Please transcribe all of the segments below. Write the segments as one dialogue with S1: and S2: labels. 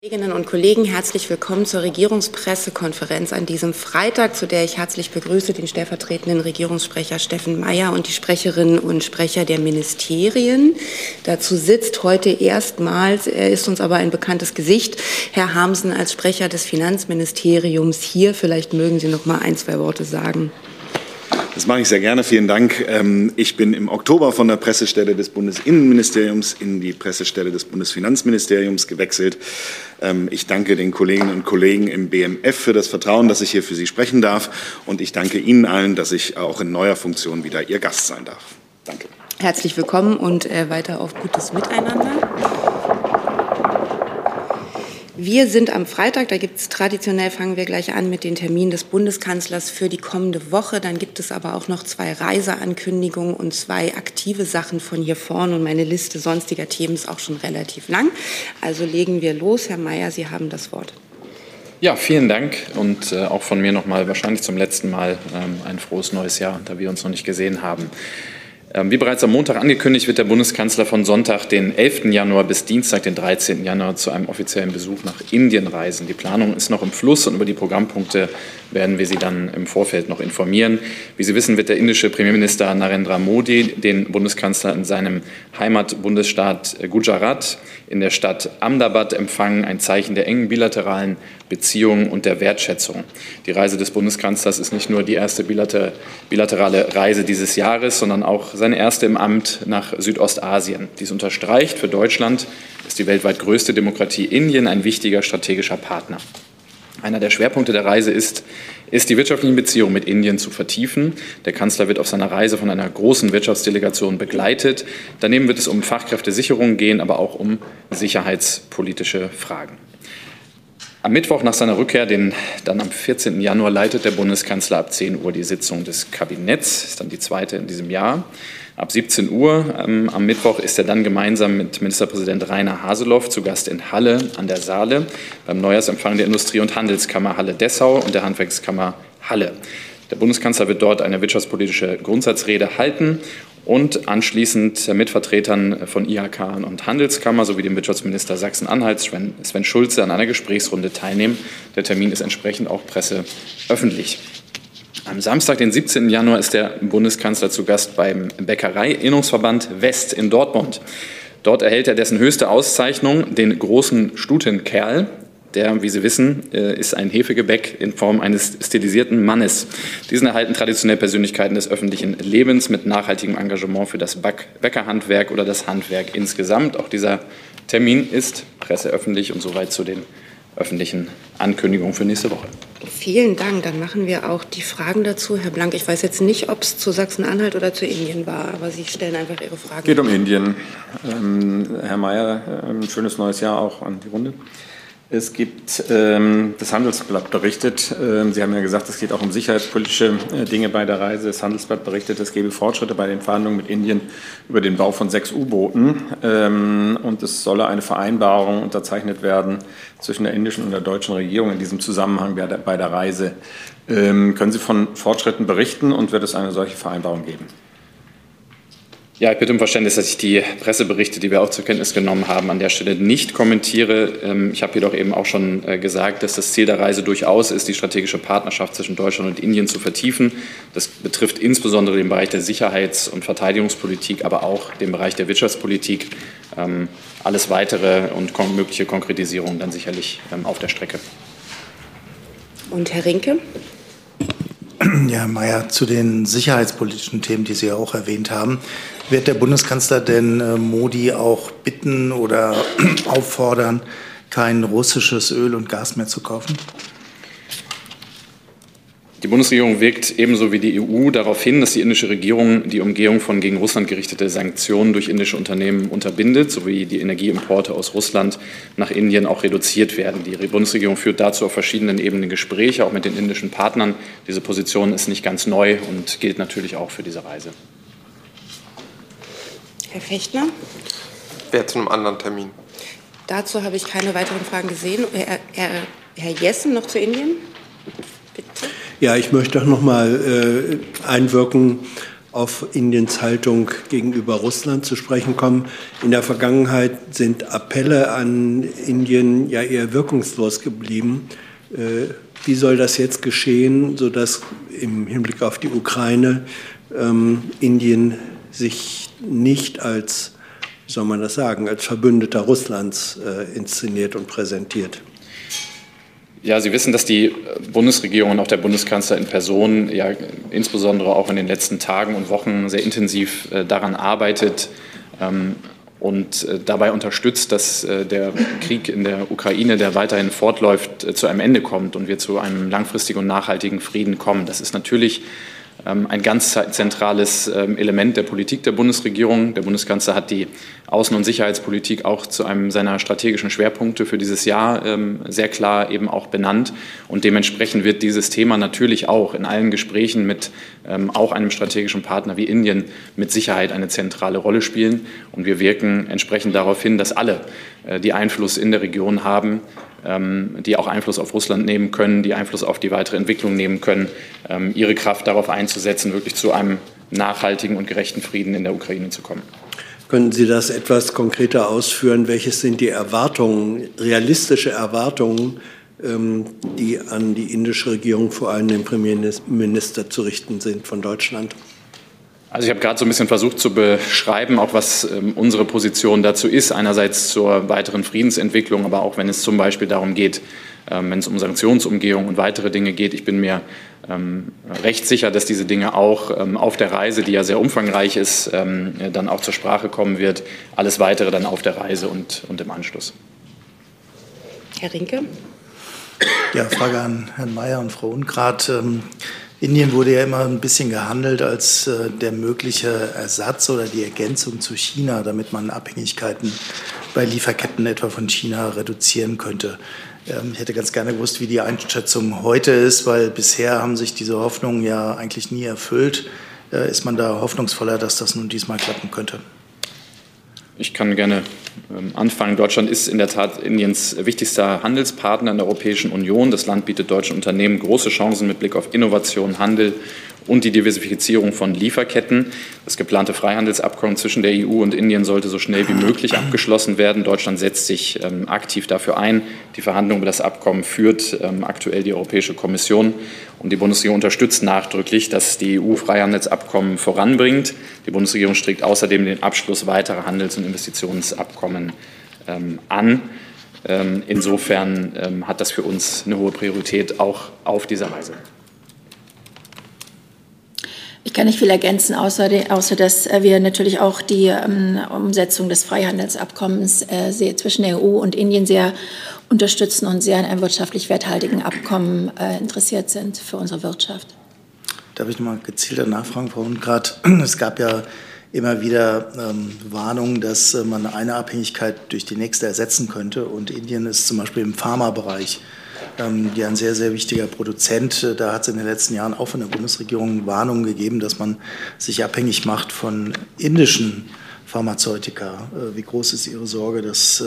S1: Kolleginnen und Kollegen, herzlich willkommen zur Regierungspressekonferenz an diesem Freitag, zu der ich herzlich begrüße den stellvertretenden Regierungssprecher Steffen Mayer und die Sprecherinnen und Sprecher der Ministerien. Dazu sitzt heute erstmals, er ist uns aber ein bekanntes Gesicht, Herr Harmsen als Sprecher des Finanzministeriums hier. Vielleicht mögen Sie noch mal ein, zwei Worte sagen.
S2: Das mache ich sehr gerne. Vielen Dank. Ich bin im Oktober von der Pressestelle des Bundesinnenministeriums in die Pressestelle des Bundesfinanzministeriums gewechselt. Ich danke den Kolleginnen und Kollegen im BMF für das Vertrauen, dass ich hier für Sie sprechen darf. Und ich danke Ihnen allen, dass ich auch in neuer Funktion wieder Ihr Gast sein darf. Danke.
S1: Herzlich willkommen und weiter auf gutes Miteinander. Wir sind am Freitag, da gibt es traditionell, fangen wir gleich an mit den Terminen des Bundeskanzlers für die kommende Woche. Dann gibt es aber auch noch 2 Reiseankündigungen und 2 aktive Sachen von hier vorne. Und meine Liste sonstiger Themen ist auch schon relativ lang. Also legen wir los. Herr Mayer, Sie haben das Wort.
S3: Ja, vielen Dank und auch von mir nochmal wahrscheinlich zum letzten Mal ein frohes neues Jahr, da wir uns noch nicht gesehen haben. Wie bereits am Montag angekündigt, wird der Bundeskanzler von Sonntag, den 11. Januar bis Dienstag, den 13. Januar, zu einem offiziellen Besuch nach Indien reisen. Die Planung ist noch im Fluss und über die Programmpunkte werden wir Sie dann im Vorfeld noch informieren. Wie Sie wissen, wird der indische Premierminister Narendra Modi den Bundeskanzler in seinem Heimatbundesstaat Gujarat in der Stadt Ahmedabad empfangen, ein Zeichen der engen bilateralen Beziehungen und der Wertschätzung. Die Reise des Bundeskanzlers ist nicht nur die erste bilaterale Reise dieses Jahres, sondern auch seine erste im Amt nach Südostasien. Dies unterstreicht, für Deutschland ist die weltweit größte Demokratie Indien ein wichtiger strategischer Partner. Einer der Schwerpunkte der Reise ist die wirtschaftlichen Beziehungen mit Indien zu vertiefen. Der Kanzler wird auf seiner Reise von einer großen Wirtschaftsdelegation begleitet. Daneben wird es um Fachkräftesicherung gehen, aber auch um sicherheitspolitische Fragen. Am Mittwoch nach seiner Rückkehr, dann am 14. Januar, leitet der Bundeskanzler ab 10 Uhr die Sitzung des Kabinetts. Das ist dann die zweite in diesem Jahr. Ab 17 Uhr am Mittwoch ist er dann gemeinsam mit Ministerpräsident Rainer Haseloff zu Gast in Halle an der Saale beim Neujahrsempfang der Industrie- und Handelskammer Halle-Dessau und der Handwerkskammer Halle. Der Bundeskanzler wird dort eine wirtschaftspolitische Grundsatzrede halten und anschließend mit Vertretern von IHK und Handelskammer sowie dem Wirtschaftsminister Sachsen-Anhalts Sven Schulze an einer Gesprächsrunde teilnehmen. Der Termin ist entsprechend auch presseöffentlich. Am Samstag, den 17. Januar, ist der Bundeskanzler zu Gast beim Bäckerei-Innungsverband West in Dortmund. Dort erhält er dessen höchste Auszeichnung, den großen Stutenkerl. Der, wie Sie wissen, ist ein Hefegebäck in Form eines stilisierten Mannes. Diesen erhalten traditionell Persönlichkeiten des öffentlichen Lebens mit nachhaltigem Engagement für das Bäckerhandwerk oder das Handwerk insgesamt. Auch dieser Termin ist presseöffentlich und soweit zu den öffentlichen Ankündigungen für nächste Woche.
S1: Vielen Dank. Dann machen wir auch die Fragen dazu. Herr Blank, ich weiß jetzt nicht, ob es zu Sachsen-Anhalt oder zu Indien war, aber Sie stellen einfach Ihre Fragen.
S4: Es geht um Indien. Herr Mayer, ein schönes neues Jahr auch an die Runde. Es gibt, das Handelsblatt berichtet, Sie haben ja gesagt, es geht auch um sicherheitspolitische Dinge bei der Reise. Das Handelsblatt berichtet, es gebe Fortschritte bei den Verhandlungen mit Indien über den Bau von 6 U-Booten. Und es solle eine Vereinbarung unterzeichnet werden zwischen der indischen und der deutschen Regierung in diesem Zusammenhang bei der Reise. Können Sie von Fortschritten berichten und wird es eine solche Vereinbarung geben?
S3: Ja, ich bitte um Verständnis, dass ich die Presseberichte, die wir auch zur Kenntnis genommen haben, an der Stelle nicht kommentiere. Ich habe jedoch eben auch schon gesagt, dass das Ziel der Reise durchaus ist, die strategische Partnerschaft zwischen Deutschland und Indien zu vertiefen. Das betrifft insbesondere den Bereich der Sicherheits- und Verteidigungspolitik, aber auch den Bereich der Wirtschaftspolitik. Alles Weitere und mögliche Konkretisierung dann sicherlich auf der Strecke.
S1: Und Herr Rinke?
S5: Ja, Herr Mayer, zu den sicherheitspolitischen Themen, die Sie ja auch erwähnt haben. Wird der Bundeskanzler denn Modi auch bitten oder auffordern, kein russisches Öl und Gas mehr zu kaufen?
S3: Die Bundesregierung wirkt ebenso wie die EU darauf hin, dass die indische Regierung die Umgehung von gegen Russland gerichtete Sanktionen durch indische Unternehmen unterbindet, sowie die Energieimporte aus Russland nach Indien auch reduziert werden. Die Bundesregierung führt dazu auf verschiedenen Ebenen Gespräche, auch mit den indischen Partnern. Diese Position ist nicht ganz neu und gilt natürlich auch für diese Reise.
S1: Herr Fechtner?
S6: Wer zu einem anderen Termin?
S1: Dazu habe ich keine weiteren Fragen gesehen. Herr Jessen noch zu Indien? Bitte.
S7: Ja, ich möchte doch noch mal einwirken auf Indiens Haltung gegenüber Russland zu sprechen kommen. In der Vergangenheit sind Appelle an Indien ja eher wirkungslos geblieben. Wie soll das jetzt geschehen, sodass im Hinblick auf die Ukraine Indien sich nicht als, wie soll man das sagen, als Verbündeter Russlands inszeniert und präsentiert?
S3: Ja, Sie wissen, dass die Bundesregierung und auch der Bundeskanzler in Person ja insbesondere auch in den letzten Tagen und Wochen sehr intensiv daran arbeitet und dabei unterstützt, dass der Krieg in der Ukraine, der weiterhin fortläuft, zu einem Ende kommt und wir zu einem langfristigen und nachhaltigen Frieden kommen. Das ist natürlich ein ganz zentrales Element der Politik der Bundesregierung. Der Bundeskanzler hat die Außen- und Sicherheitspolitik auch zu einem seiner strategischen Schwerpunkte für dieses Jahr sehr klar eben auch benannt. Und dementsprechend wird dieses Thema natürlich auch in allen Gesprächen mit auch einem strategischen Partner wie Indien mit Sicherheit eine zentrale Rolle spielen. Und wir wirken entsprechend darauf hin, dass alle, die Einfluss in der Region haben, die auch Einfluss auf Russland nehmen können, die Einfluss auf die weitere Entwicklung nehmen können, ihre Kraft darauf einzusetzen, wirklich zu einem nachhaltigen und gerechten Frieden in der Ukraine zu kommen.
S7: Können Sie das etwas konkreter ausführen? Welches sind die Erwartungen, realistische Erwartungen, die an die indische Regierung, vor allem den Premierminister, zu richten sind von Deutschland?
S3: Also ich habe gerade so ein bisschen versucht zu beschreiben, auch was unsere Position dazu ist. Einerseits zur weiteren Friedensentwicklung, aber auch wenn es zum Beispiel darum geht, wenn es um Sanktionsumgehung und weitere Dinge geht. Ich bin mir recht sicher, dass diese Dinge auch auf der Reise, die ja sehr umfangreich ist, dann auch zur Sprache kommen wird. Alles Weitere dann auf der Reise und im Anschluss.
S1: Herr Rinke.
S5: Ja, Frage an Herrn Mayer und Frau Unkrath. Indien wurde ja immer ein bisschen gehandelt als der mögliche Ersatz oder die Ergänzung zu China, damit man Abhängigkeiten bei Lieferketten etwa von China reduzieren könnte. Ich hätte ganz gerne gewusst, wie die Einschätzung heute ist, weil bisher haben sich diese Hoffnungen ja eigentlich nie erfüllt. Ist man da hoffnungsvoller, dass das nun diesmal klappen könnte?
S3: Ich kann gerne anfangen. Deutschland ist in der Tat Indiens wichtigster Handelspartner in der Europäischen Union. Das Land bietet deutschen Unternehmen große Chancen mit Blick auf Innovation, Handel und die Diversifizierung von Lieferketten. Das geplante Freihandelsabkommen zwischen der EU und Indien sollte so schnell wie möglich abgeschlossen werden. Deutschland setzt sich aktiv dafür ein. Die Verhandlungen über das Abkommen führt aktuell die Europäische Kommission. Und die Bundesregierung unterstützt nachdrücklich, dass die EU-Freihandelsabkommen voranbringt. Die Bundesregierung strebt außerdem den Abschluss weiterer Handels- und Investitionsabkommen an. Insofern hat das für uns eine hohe Priorität auch auf dieser Reise.
S8: Ich kann nicht viel ergänzen, außer dass wir natürlich auch die Umsetzung des Freihandelsabkommens zwischen der EU und Indien sehr unterstützen und sehr an einem wirtschaftlich werthaltigen Abkommen interessiert sind für unsere Wirtschaft.
S5: Darf ich noch mal gezielter nachfragen, Frau Unkrath? Es gab ja immer wieder Warnungen, dass man eine Abhängigkeit durch die nächste ersetzen könnte. Und Indien ist zum Beispiel im Pharmabereich ja ein sehr, sehr wichtiger Produzent. Da hat es in den letzten Jahren auch von der Bundesregierung Warnungen gegeben, dass man sich abhängig macht von indischen Pharmazeutika. Wie groß ist Ihre Sorge, dass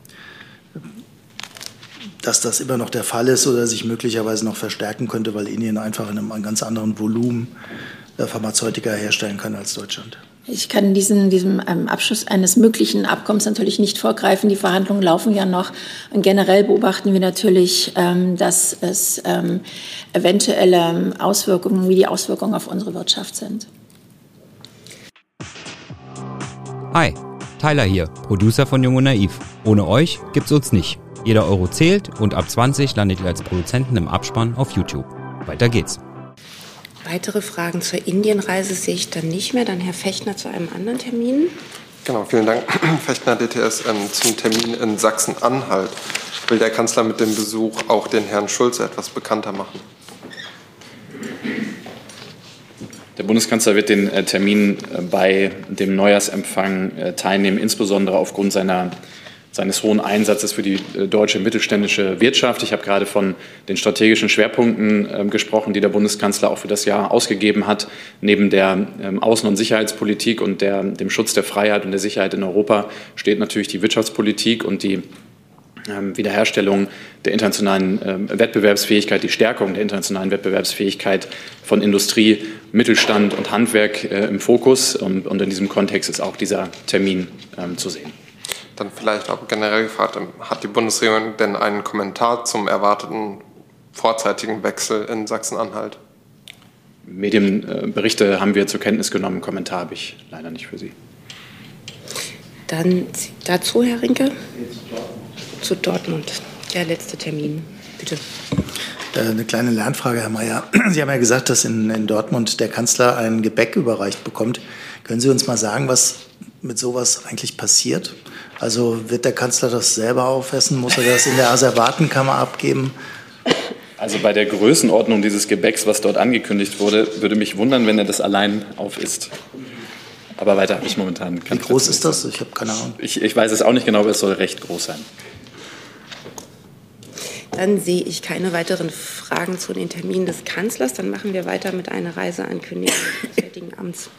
S5: das immer noch der Fall ist oder sich möglicherweise noch verstärken könnte, weil Indien einfach in einem ganz anderen Volumen Pharmazeutika herstellen kann als Deutschland?
S8: Ich kann diesem Abschluss eines möglichen Abkommens natürlich nicht vorgreifen. Die Verhandlungen laufen ja noch. Und generell beobachten wir natürlich, dass es eventuelle Auswirkungen, wie die Auswirkungen auf unsere Wirtschaft sind.
S9: Hi, Tyler hier, Producer von Jung und Naiv. Ohne euch gibt's uns nicht. Jeder Euro zählt und ab 20 landet ihr als Produzenten im Abspann auf YouTube. Weiter geht's.
S1: Weitere Fragen zur Indienreise sehe ich dann nicht mehr. Dann Herr Fechner zu einem anderen Termin.
S6: Genau, vielen Dank. Fechner, DTS, zum Termin in Sachsen-Anhalt. Will der Kanzler mit dem Besuch auch den Herrn Schulze etwas bekannter machen?
S3: Der Bundeskanzler wird den Termin bei dem Neujahrsempfang teilnehmen, insbesondere aufgrund seines hohen Einsatzes für die deutsche mittelständische Wirtschaft. Ich habe gerade von den strategischen Schwerpunkten gesprochen, die der Bundeskanzler auch für das Jahr ausgegeben hat. Neben der Außen- und Sicherheitspolitik und dem Schutz der Freiheit und der Sicherheit in Europa steht natürlich die Wirtschaftspolitik und die Wiederherstellung der internationalen Wettbewerbsfähigkeit, die Stärkung der internationalen Wettbewerbsfähigkeit von Industrie, Mittelstand und Handwerk im Fokus. Und in diesem Kontext ist auch dieser Termin zu sehen.
S6: Dann vielleicht auch generell gefragt, hat die Bundesregierung denn einen Kommentar zum erwarteten vorzeitigen Wechsel in Sachsen-Anhalt?
S3: Medienberichte haben wir zur Kenntnis genommen. Kommentar habe ich leider nicht für Sie.
S1: Dann dazu, Herr Rinke. Zu Dortmund, der letzte Termin. Bitte.
S5: Eine kleine Lernfrage, Herr Mayer. Sie haben ja gesagt, dass in Dortmund der Kanzler ein Gebäck überreicht bekommt. Können Sie uns mal sagen, was mit sowas eigentlich passiert? Also wird der Kanzler das selber aufessen? Muss er das in der Asservatenkammer abgeben?
S3: Also bei der Größenordnung dieses Gebäcks, was dort angekündigt wurde, würde mich wundern, wenn er das allein aufisst. Aber weiter habe ich momentan keine.
S5: Wie groß ist das? Ich habe keine Ahnung.
S3: Ich weiß es auch nicht genau, aber es soll recht groß sein.
S1: Dann sehe ich keine weiteren Fragen zu den Terminen des Kanzlers. Dann machen wir weiter mit einer Reiseankündigung des Auswärtigen Amts.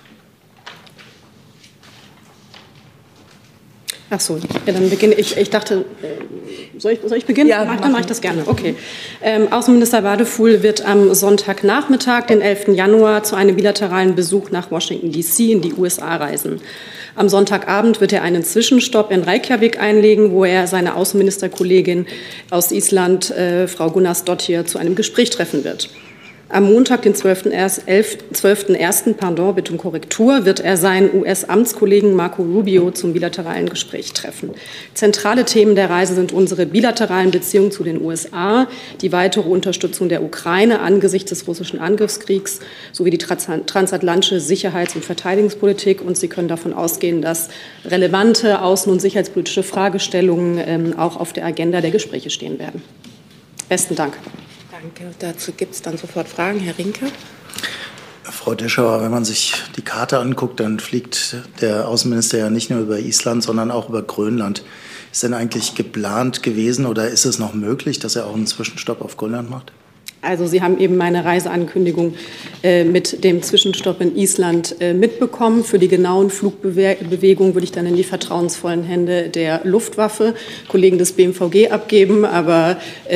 S10: Ach so, ja, dann beginne ich. Ich dachte, soll ich beginnen?
S1: Ja,
S10: dann mache ich das gerne. Okay. Außenminister Wadefuhl wird am Sonntagnachmittag, den 11. Januar, zu einem bilateralen Besuch nach Washington, D.C. in die USA reisen. Am Sonntagabend wird er einen Zwischenstopp in Reykjavik einlegen, wo er seine Außenministerkollegin aus Island, Frau Gunnarsdottir, zu einem Gespräch treffen wird. Am Montag, den 12.01., bitte um Korrektur, wird er seinen US-Amtskollegen Marco Rubio zum bilateralen Gespräch treffen. Zentrale Themen der Reise sind unsere bilateralen Beziehungen zu den USA, die weitere Unterstützung der Ukraine angesichts des russischen Angriffskriegs sowie die transatlantische Sicherheits- und Verteidigungspolitik. Und Sie können davon ausgehen, dass relevante außen- und sicherheitspolitische Fragestellungen auch auf der Agenda der Gespräche stehen werden. Besten Dank.
S1: Danke. Dazu gibt es dann sofort Fragen. Herr Rinke.
S5: Frau Deschauer, wenn man sich die Karte anguckt, dann fliegt der Außenminister ja nicht nur über Island, sondern auch über Grönland. Ist denn eigentlich geplant gewesen oder ist es noch möglich, dass er auch einen Zwischenstopp auf Grönland macht?
S10: Also Sie haben eben meine Reiseankündigung mit dem Zwischenstopp in Island mitbekommen. Für die genauen Flugbewegungen würde ich dann in die vertrauensvollen Hände der Luftwaffe, Kollegen des BMVG, abgeben. Aber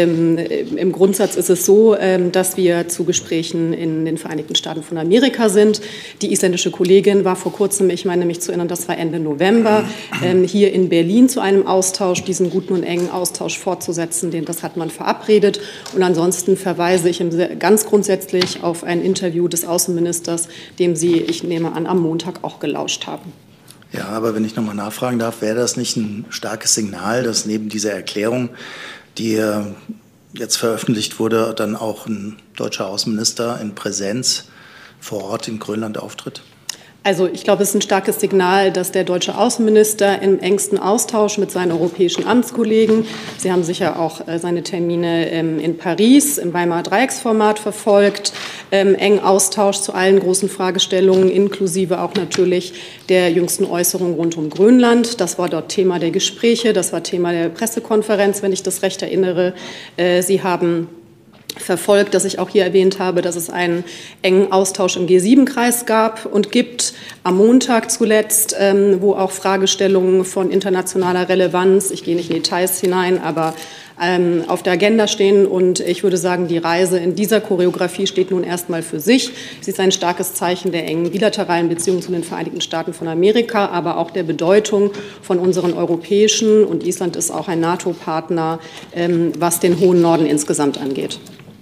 S10: im Grundsatz ist es so, dass wir zu Gesprächen in den Vereinigten Staaten von Amerika sind. Die isländische Kollegin war vor kurzem, ich meine mich zu erinnern, das war Ende November, hier in Berlin zu einem Austausch, diesen guten und engen Austausch fortzusetzen. Das hat man verabredet. Und ansonsten verweise ich ganz grundsätzlich auf ein Interview des Außenministers, dem Sie, ich nehme an, am Montag auch gelauscht haben.
S5: Ja, aber wenn ich noch mal nachfragen darf, wäre das nicht ein starkes Signal, dass neben dieser Erklärung, die jetzt veröffentlicht wurde, dann auch ein deutscher Außenminister in Präsenz vor Ort in Grönland auftritt?
S10: Also ich glaube, es ist ein starkes Signal, dass der deutsche Außenminister im engsten Austausch mit seinen europäischen Amtskollegen, Sie haben sicher auch seine Termine in Paris im Weimarer Dreiecksformat verfolgt, engen Austausch zu allen großen Fragestellungen, inklusive auch natürlich der jüngsten Äußerung rund um Grönland. Das war dort Thema der Gespräche, das war Thema der Pressekonferenz, wenn ich das recht erinnere. Sie haben verfolgt, dass ich auch hier erwähnt habe, dass es einen engen Austausch im G7-Kreis gab und gibt, am Montag zuletzt, wo auch Fragestellungen von internationaler Relevanz, ich gehe nicht in Details hinein, aber auf der Agenda stehen. Und ich würde sagen, die Reise in dieser Choreografie steht nun erstmal für sich. Sie ist ein starkes Zeichen der engen bilateralen Beziehungen zu den Vereinigten Staaten von Amerika, aber auch der Bedeutung von unseren europäischen, und Island ist auch ein NATO-Partner, was den hohen Norden insgesamt angeht.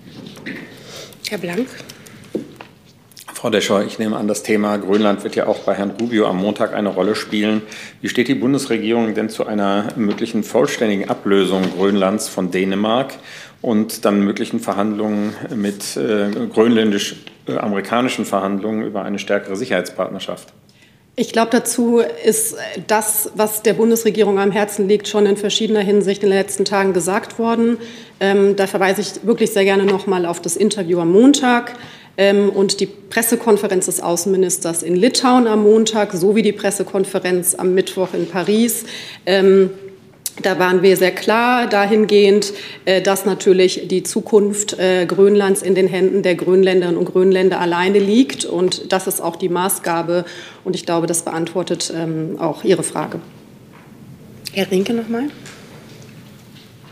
S1: Herr Blank.
S4: Frau Deschauer, ich nehme an, das Thema Grönland wird ja auch bei Herrn Rubio am Montag eine Rolle spielen. Wie steht die Bundesregierung denn zu einer möglichen vollständigen Ablösung Grönlands von Dänemark und dann möglichen Verhandlungen mit grönländisch-amerikanischen Verhandlungen über eine stärkere Sicherheitspartnerschaft?
S10: Ich glaube, dazu ist das, was der Bundesregierung am Herzen liegt, schon in verschiedener Hinsicht in den letzten Tagen gesagt worden. Da verweise ich wirklich sehr gerne noch mal auf das Interview am Montag und die Pressekonferenz des Außenministers in Litauen am Montag sowie die Pressekonferenz am Mittwoch in Paris. Da waren wir sehr klar dahingehend, dass natürlich die Zukunft Grönlands in den Händen der Grönländerinnen und Grönländer alleine liegt. Und das ist auch die Maßgabe. Und ich glaube, das beantwortet auch Ihre Frage.
S1: Herr Rinke noch mal.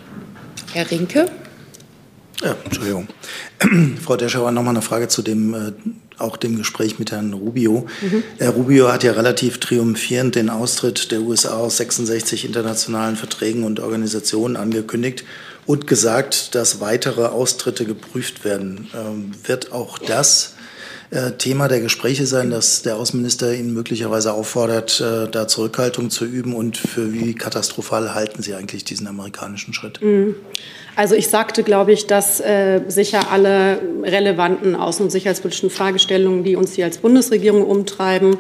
S1: Herr Rinke.
S5: Ja, Entschuldigung. Frau Deschauer, nochmal eine Frage zu dem Gespräch mit Herrn Rubio. Herr Rubio hat ja relativ triumphierend den Austritt der USA aus 66 internationalen Verträgen und Organisationen angekündigt und gesagt, dass weitere Austritte geprüft werden. Wird auch das Thema der Gespräche sein, dass der Außenminister ihn möglicherweise auffordert, da Zurückhaltung zu üben? Und für wie katastrophal halten Sie eigentlich diesen amerikanischen Schritt?
S10: Also ich sagte, glaube ich, dass sicher alle relevanten außen- und sicherheitspolitischen Fragestellungen, die uns hier als Bundesregierung umtreiben,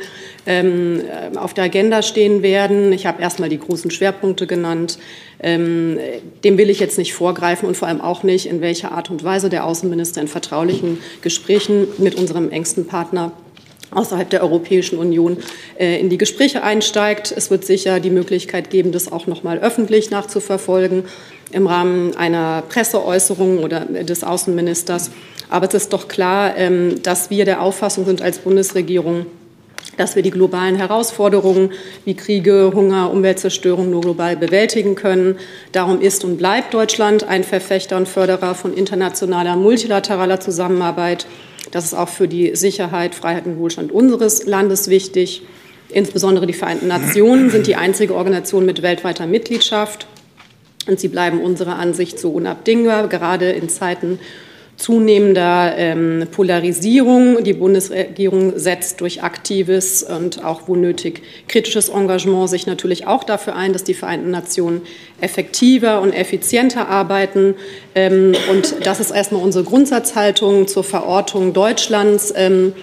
S10: auf der Agenda stehen werden. Ich habe erstmal die großen Schwerpunkte genannt. Dem will ich jetzt nicht vorgreifen und vor allem auch nicht, in welcher Art und Weise der Außenminister in vertraulichen Gesprächen mit unserem engsten Partner außerhalb der Europäischen Union in die Gespräche einsteigt. Es wird sicher die Möglichkeit geben, das auch noch mal öffentlich nachzuverfolgen im Rahmen einer Presseäußerung oder des Außenministers. Aber es ist doch klar, dass wir der Auffassung sind als Bundesregierung, dass wir die globalen Herausforderungen wie Kriege, Hunger, Umweltzerstörung nur global bewältigen können. Darum ist und bleibt Deutschland ein Verfechter und Förderer von internationaler, multilateraler Zusammenarbeit. Das ist auch für die Sicherheit, Freiheit und Wohlstand unseres Landes wichtig. Insbesondere die Vereinten Nationen sind die einzige Organisation mit weltweiter Mitgliedschaft. Und sie bleiben unserer Ansicht so unabdingbar, gerade in Zeiten zunehmender Polarisierung. Die Bundesregierung setzt durch aktives und auch wo nötig kritisches Engagement sich natürlich auch dafür ein, dass die Vereinten Nationen effektiver und effizienter arbeiten. Und das ist erstmal unsere Grundsatzhaltung zur Verortung Deutschlands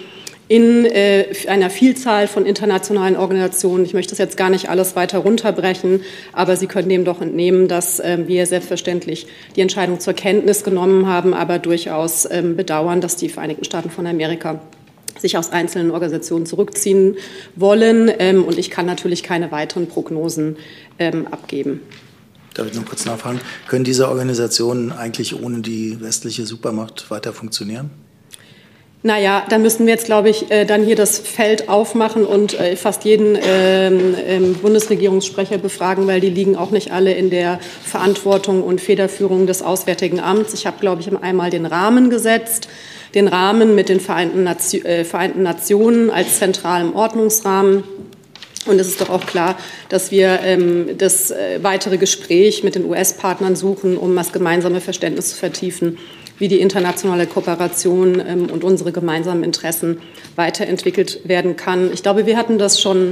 S10: in einer Vielzahl von internationalen Organisationen. Ich möchte das jetzt gar nicht alles weiter runterbrechen, aber Sie können dem doch entnehmen, dass wir selbstverständlich die Entscheidung zur Kenntnis genommen haben, aber durchaus bedauern, dass die Vereinigten Staaten von Amerika sich aus einzelnen Organisationen zurückziehen wollen. Und ich kann natürlich keine weiteren Prognosen abgeben.
S5: Darf ich noch kurz nachfragen? Können diese Organisationen eigentlich ohne die westliche Supermacht weiter funktionieren?
S10: Naja, da müssen wir jetzt, glaube ich, dann hier das Feld aufmachen und fast jeden Bundesregierungssprecher befragen, weil die liegen auch nicht alle in der Verantwortung und Federführung des Auswärtigen Amts. Ich habe, glaube ich, einmal den Rahmen gesetzt, den Rahmen mit den Vereinten Nationen als zentralem Ordnungsrahmen. Und es ist doch auch klar, dass wir das weitere Gespräch mit den US-Partnern suchen, um das gemeinsame Verständnis zu vertiefen, wie die internationale Kooperation und unsere gemeinsamen Interessen weiterentwickelt werden kann. Ich glaube, wir hatten das schon,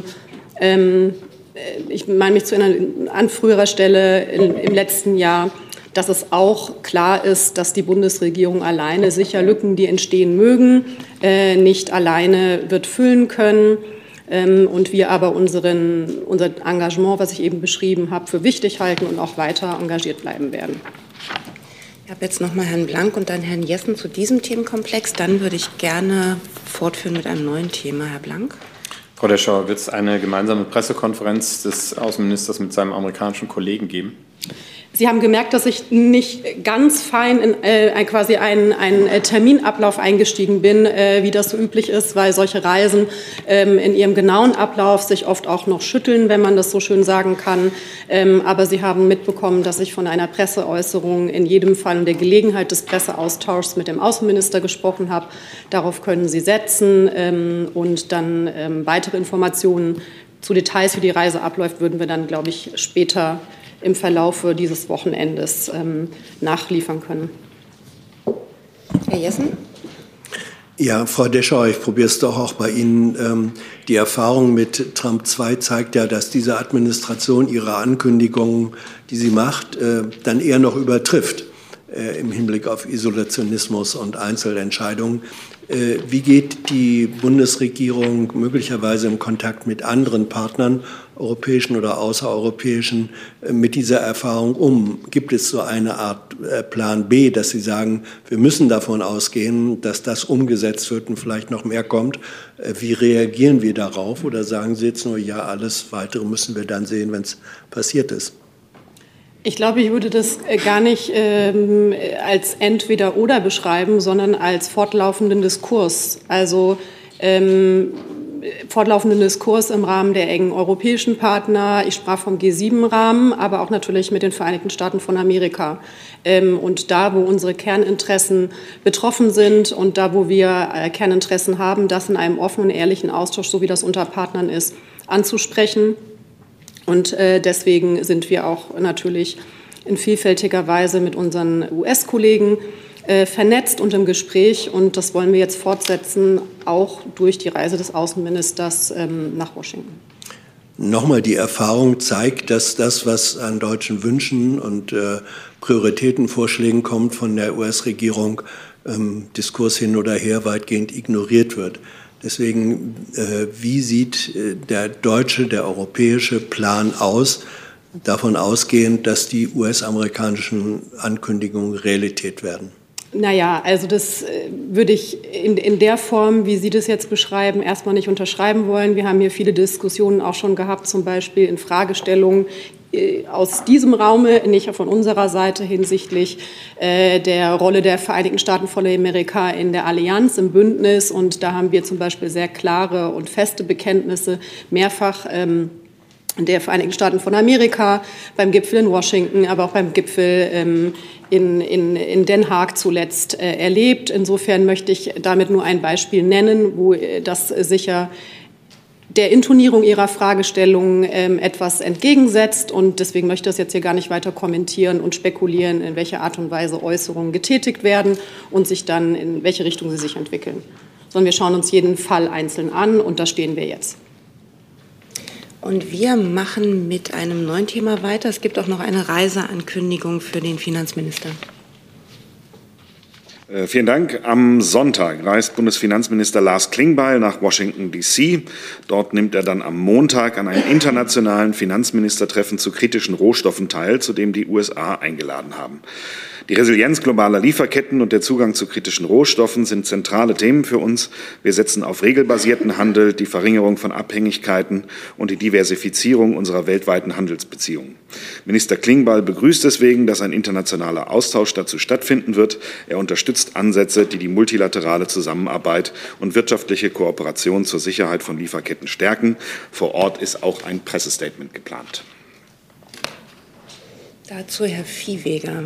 S10: ich meine mich zu erinnern, an früherer Stelle im letzten Jahr, dass es auch klar ist, dass die Bundesregierung alleine sicher Lücken, die entstehen mögen, nicht alleine wird füllen können. Und wir aber unser Engagement, was ich eben beschrieben habe, für wichtig halten und auch weiter engagiert bleiben werden.
S1: Ich habe jetzt noch mal Herrn Blank und dann Herrn Jessen zu diesem Themenkomplex. Dann würde ich gerne fortführen mit einem neuen Thema. Herr Blank.
S4: Frau Deschauer, wird es eine gemeinsame Pressekonferenz des Außenministers mit seinem amerikanischen Kollegen geben?
S10: Sie haben gemerkt, dass ich nicht ganz fein in quasi einen Terminablauf eingestiegen bin, wie das so üblich ist, weil solche Reisen in ihrem genauen Ablauf sich oft auch noch schütteln, wenn man das so schön sagen kann. Aber Sie haben mitbekommen, dass ich von einer Presseäußerung in jedem Fall und der Gelegenheit des Presseaustauschs mit dem Außenminister gesprochen habe. Darauf können Sie setzen und dann weitere Informationen zu Details, wie die Reise abläuft, würden wir dann, glaube ich, später im Verlaufe dieses Wochenendes nachliefern können.
S1: Herr Jessen?
S7: Ja, Frau Deschauer, ich probiere es doch auch bei Ihnen. Die Erfahrung mit Trump II zeigt ja, dass diese Administration ihre Ankündigungen, die sie macht, dann eher noch übertrifft im Hinblick auf Isolationismus und Einzelentscheidungen. Wie geht die Bundesregierung möglicherweise im Kontakt mit anderen Partnern, europäischen oder außereuropäischen, mit dieser Erfahrung um? Gibt es so eine Art Plan B, dass Sie sagen, wir müssen davon ausgehen, dass das umgesetzt wird und vielleicht noch mehr kommt? Wie reagieren wir darauf? Oder sagen Sie jetzt nur, ja, alles Weitere müssen wir dann sehen, wenn es passiert ist?
S10: Ich glaube, ich würde das gar nicht als Entweder-Oder beschreiben, sondern als fortlaufenden Diskurs. Also fortlaufenden Diskurs im Rahmen der engen europäischen Partner. Ich sprach vom G7-Rahmen, aber auch natürlich mit den Vereinigten Staaten von Amerika. Und da, wo unsere Kerninteressen betroffen sind und da, wo wir Kerninteressen haben, das in einem offenen, ehrlichen Austausch, so wie das unter Partnern ist, anzusprechen. Und deswegen sind wir auch natürlich in vielfältiger Weise mit unseren US-Kollegen vernetzt und im Gespräch. Und das wollen wir jetzt fortsetzen, auch durch die Reise des Außenministers nach Washington.
S7: Nochmal, die Erfahrung zeigt, dass das, was an deutschen Wünschen und Prioritätenvorschlägen kommt von der US-Regierung, Diskurs hin oder her, weitgehend ignoriert wird. Deswegen, wie sieht der deutsche, der europäische Plan aus, davon ausgehend, dass die US-amerikanischen Ankündigungen Realität werden?
S10: Naja, also das würde ich in der Form, wie Sie das jetzt beschreiben, erstmal nicht unterschreiben wollen. Wir haben hier viele Diskussionen auch schon gehabt, zum Beispiel in Fragestellungen aus diesem Raume, nicht von unserer Seite hinsichtlich der Rolle der Vereinigten Staaten von Amerika in der Allianz, im Bündnis. Und da haben wir zum Beispiel sehr klare und feste Bekenntnisse mehrfach der Vereinigten Staaten von Amerika, beim Gipfel in Washington, aber auch beim Gipfel in Den Haag zuletzt erlebt. Insofern möchte ich damit nur ein Beispiel nennen, wo das sicher der Intonierung Ihrer Fragestellung etwas entgegensetzt. Und deswegen möchte ich das jetzt hier gar nicht weiter kommentieren und spekulieren, in welcher Art und Weise Äußerungen getätigt werden und sich dann in welche Richtung sie sich entwickeln. Sondern wir schauen uns jeden Fall einzeln an und da stehen wir jetzt.
S1: Und wir machen mit einem neuen Thema weiter. Es gibt auch noch eine Reiseankündigung für den Finanzminister.
S2: Vielen Dank. Am Sonntag reist Bundesfinanzminister Lars Klingbeil nach Washington, D.C. Dort nimmt er dann am Montag an einem internationalen Finanzministertreffen zu kritischen Rohstoffen teil, zu dem die USA eingeladen haben. Die Resilienz globaler Lieferketten und der Zugang zu kritischen Rohstoffen sind zentrale Themen für uns. Wir setzen auf regelbasierten Handel, die Verringerung von Abhängigkeiten und die Diversifizierung unserer weltweiten Handelsbeziehungen. Minister Klingbeil begrüßt deswegen, dass ein internationaler Austausch dazu stattfinden wird. Er unterstützt Ansätze, die die multilaterale Zusammenarbeit und wirtschaftliche Kooperation zur Sicherheit von Lieferketten stärken. Vor Ort ist auch ein Pressestatement geplant.
S1: Dazu Herr Viehweger.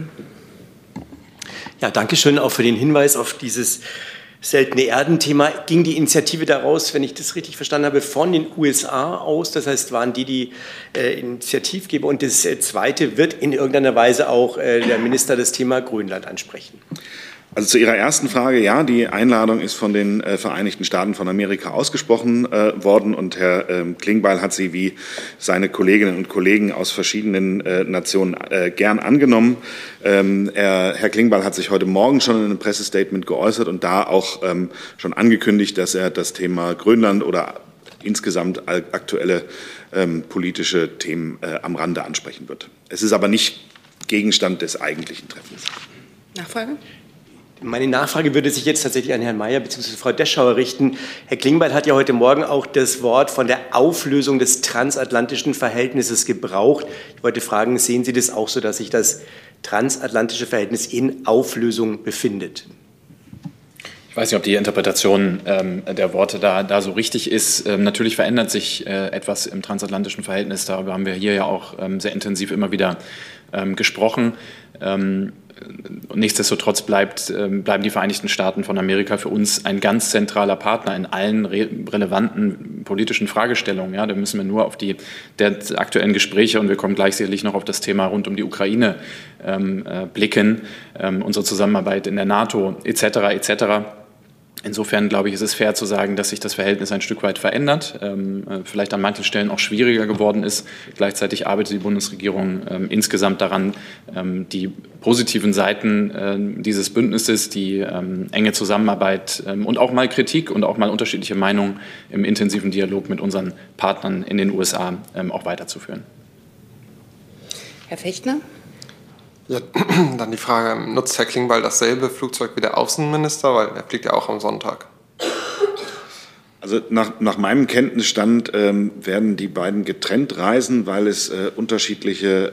S11: Ja, danke schön auch für den Hinweis auf dieses seltene Erden-Thema. Ging die Initiative daraus, wenn ich das richtig verstanden habe, von den USA aus? Das heißt, waren die Initiativgeber? Und das Zweite, wird in irgendeiner Weise auch der Minister das Thema Grönland ansprechen?
S2: Also zu Ihrer ersten Frage, ja, die Einladung ist von den Vereinigten Staaten von Amerika ausgesprochen worden und Herr Klingbeil hat sie wie seine Kolleginnen und Kollegen aus verschiedenen Nationen gern angenommen. Herr Klingbeil hat sich heute Morgen schon in einem Pressestatement geäußert und da auch schon angekündigt, dass er das Thema Grönland oder insgesamt aktuelle politische Themen am Rande ansprechen wird. Es ist aber nicht Gegenstand des eigentlichen Treffens.
S1: Nachfrage?
S11: Meine Nachfrage würde sich jetzt tatsächlich an Herrn Mayer bzw. Frau Deschauer richten. Herr Klingbeil hat ja heute Morgen auch das Wort von der Auflösung des transatlantischen Verhältnisses gebraucht. Ich wollte fragen, sehen Sie das auch so, dass sich das transatlantische Verhältnis in Auflösung befindet?
S3: Ich weiß nicht, ob die Interpretation der Worte da so richtig ist. Natürlich verändert sich etwas im transatlantischen Verhältnis. Darüber haben wir hier ja auch sehr intensiv immer wieder gesprochen. Nichtsdestotrotz bleiben die Vereinigten Staaten von Amerika für uns ein ganz zentraler Partner in allen relevanten politischen Fragestellungen. Ja, da müssen wir nur auf die der aktuellen Gespräche, und wir kommen gleich sicherlich noch auf das Thema rund um die Ukraine blicken, unsere Zusammenarbeit in der NATO etc. etc. Insofern, glaube ich, ist es fair zu sagen, dass sich das Verhältnis ein Stück weit verändert, vielleicht an manchen Stellen auch schwieriger geworden ist. Gleichzeitig arbeitet die Bundesregierung insgesamt daran, die positiven Seiten dieses Bündnisses, die enge Zusammenarbeit und auch mal Kritik und auch mal unterschiedliche Meinungen im intensiven Dialog mit unseren Partnern in den USA auch weiterzuführen.
S1: Herr Fechtner?
S6: Ja, dann die Frage, nutzt Herr Klingbeil dasselbe Flugzeug wie der Außenminister, weil er fliegt ja auch am Sonntag?
S2: Also nach meinem Kenntnisstand werden die beiden getrennt reisen, weil es unterschiedliche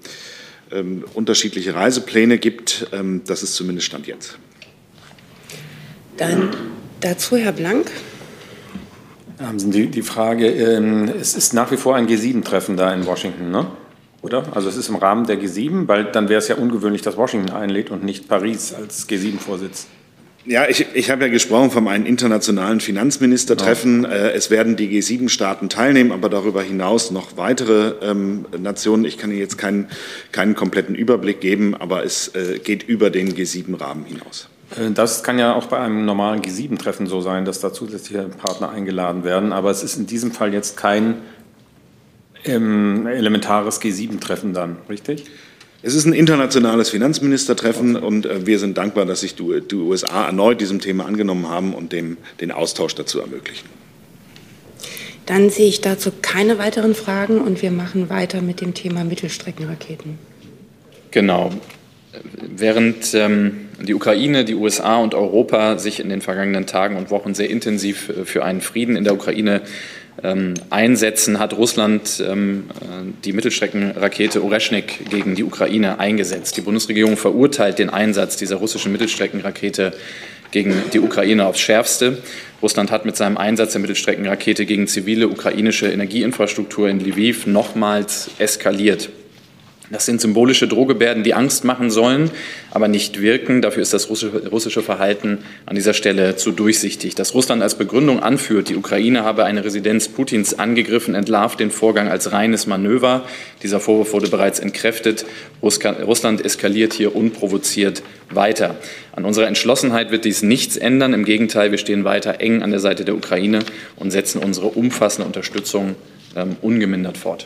S2: Reisepläne gibt. Das ist zumindest Stand jetzt.
S1: Dann dazu Herr Blank.
S4: Haben Sie die Frage, es ist nach wie vor ein G7-Treffen da in Washington, ne? Oder? Also es ist im Rahmen der G7, weil dann wäre es ja ungewöhnlich, dass Washington einlädt und nicht Paris als G7-Vorsitz.
S2: Ja, ich habe ja gesprochen von einem internationalen Finanzministertreffen. Ja. Es werden die G7-Staaten teilnehmen, aber darüber hinaus noch weitere Nationen. Ich kann Ihnen jetzt keinen kompletten Überblick geben, aber es geht über den G7-Rahmen hinaus.
S4: Das kann ja auch bei einem normalen G7-Treffen so sein, dass da zusätzliche Partner eingeladen werden. Aber es ist in diesem Fall jetzt kein elementares G7-Treffen dann, richtig?
S2: Es ist ein internationales Finanzministertreffen und wir sind dankbar, dass sich die USA erneut diesem Thema angenommen haben und den Austausch dazu ermöglichen.
S1: Dann sehe ich dazu keine weiteren Fragen und wir machen weiter mit dem Thema Mittelstreckenraketen.
S3: Genau. Während die Ukraine, die USA und Europa sich in den vergangenen Tagen und Wochen sehr intensiv für einen Frieden in der Ukraine einsetzen, hat Russland die Mittelstreckenrakete Oreschnik gegen die Ukraine eingesetzt. Die Bundesregierung verurteilt den Einsatz dieser russischen Mittelstreckenrakete gegen die Ukraine aufs Schärfste. Russland hat mit seinem Einsatz der Mittelstreckenrakete gegen zivile ukrainische Energieinfrastruktur in Lviv nochmals eskaliert. Das sind symbolische Drohgebärden, die Angst machen sollen, aber nicht wirken. Dafür ist das russische Verhalten an dieser Stelle zu durchsichtig. Dass Russland als Begründung anführt, die Ukraine habe eine Residenz Putins angegriffen, entlarvt den Vorgang als reines Manöver. Dieser Vorwurf wurde bereits entkräftet. Russland eskaliert hier unprovoziert weiter. An unserer Entschlossenheit wird dies nichts ändern. Im Gegenteil, wir stehen weiter eng an der Seite der Ukraine und setzen unsere umfassende Unterstützung ungemindert fort.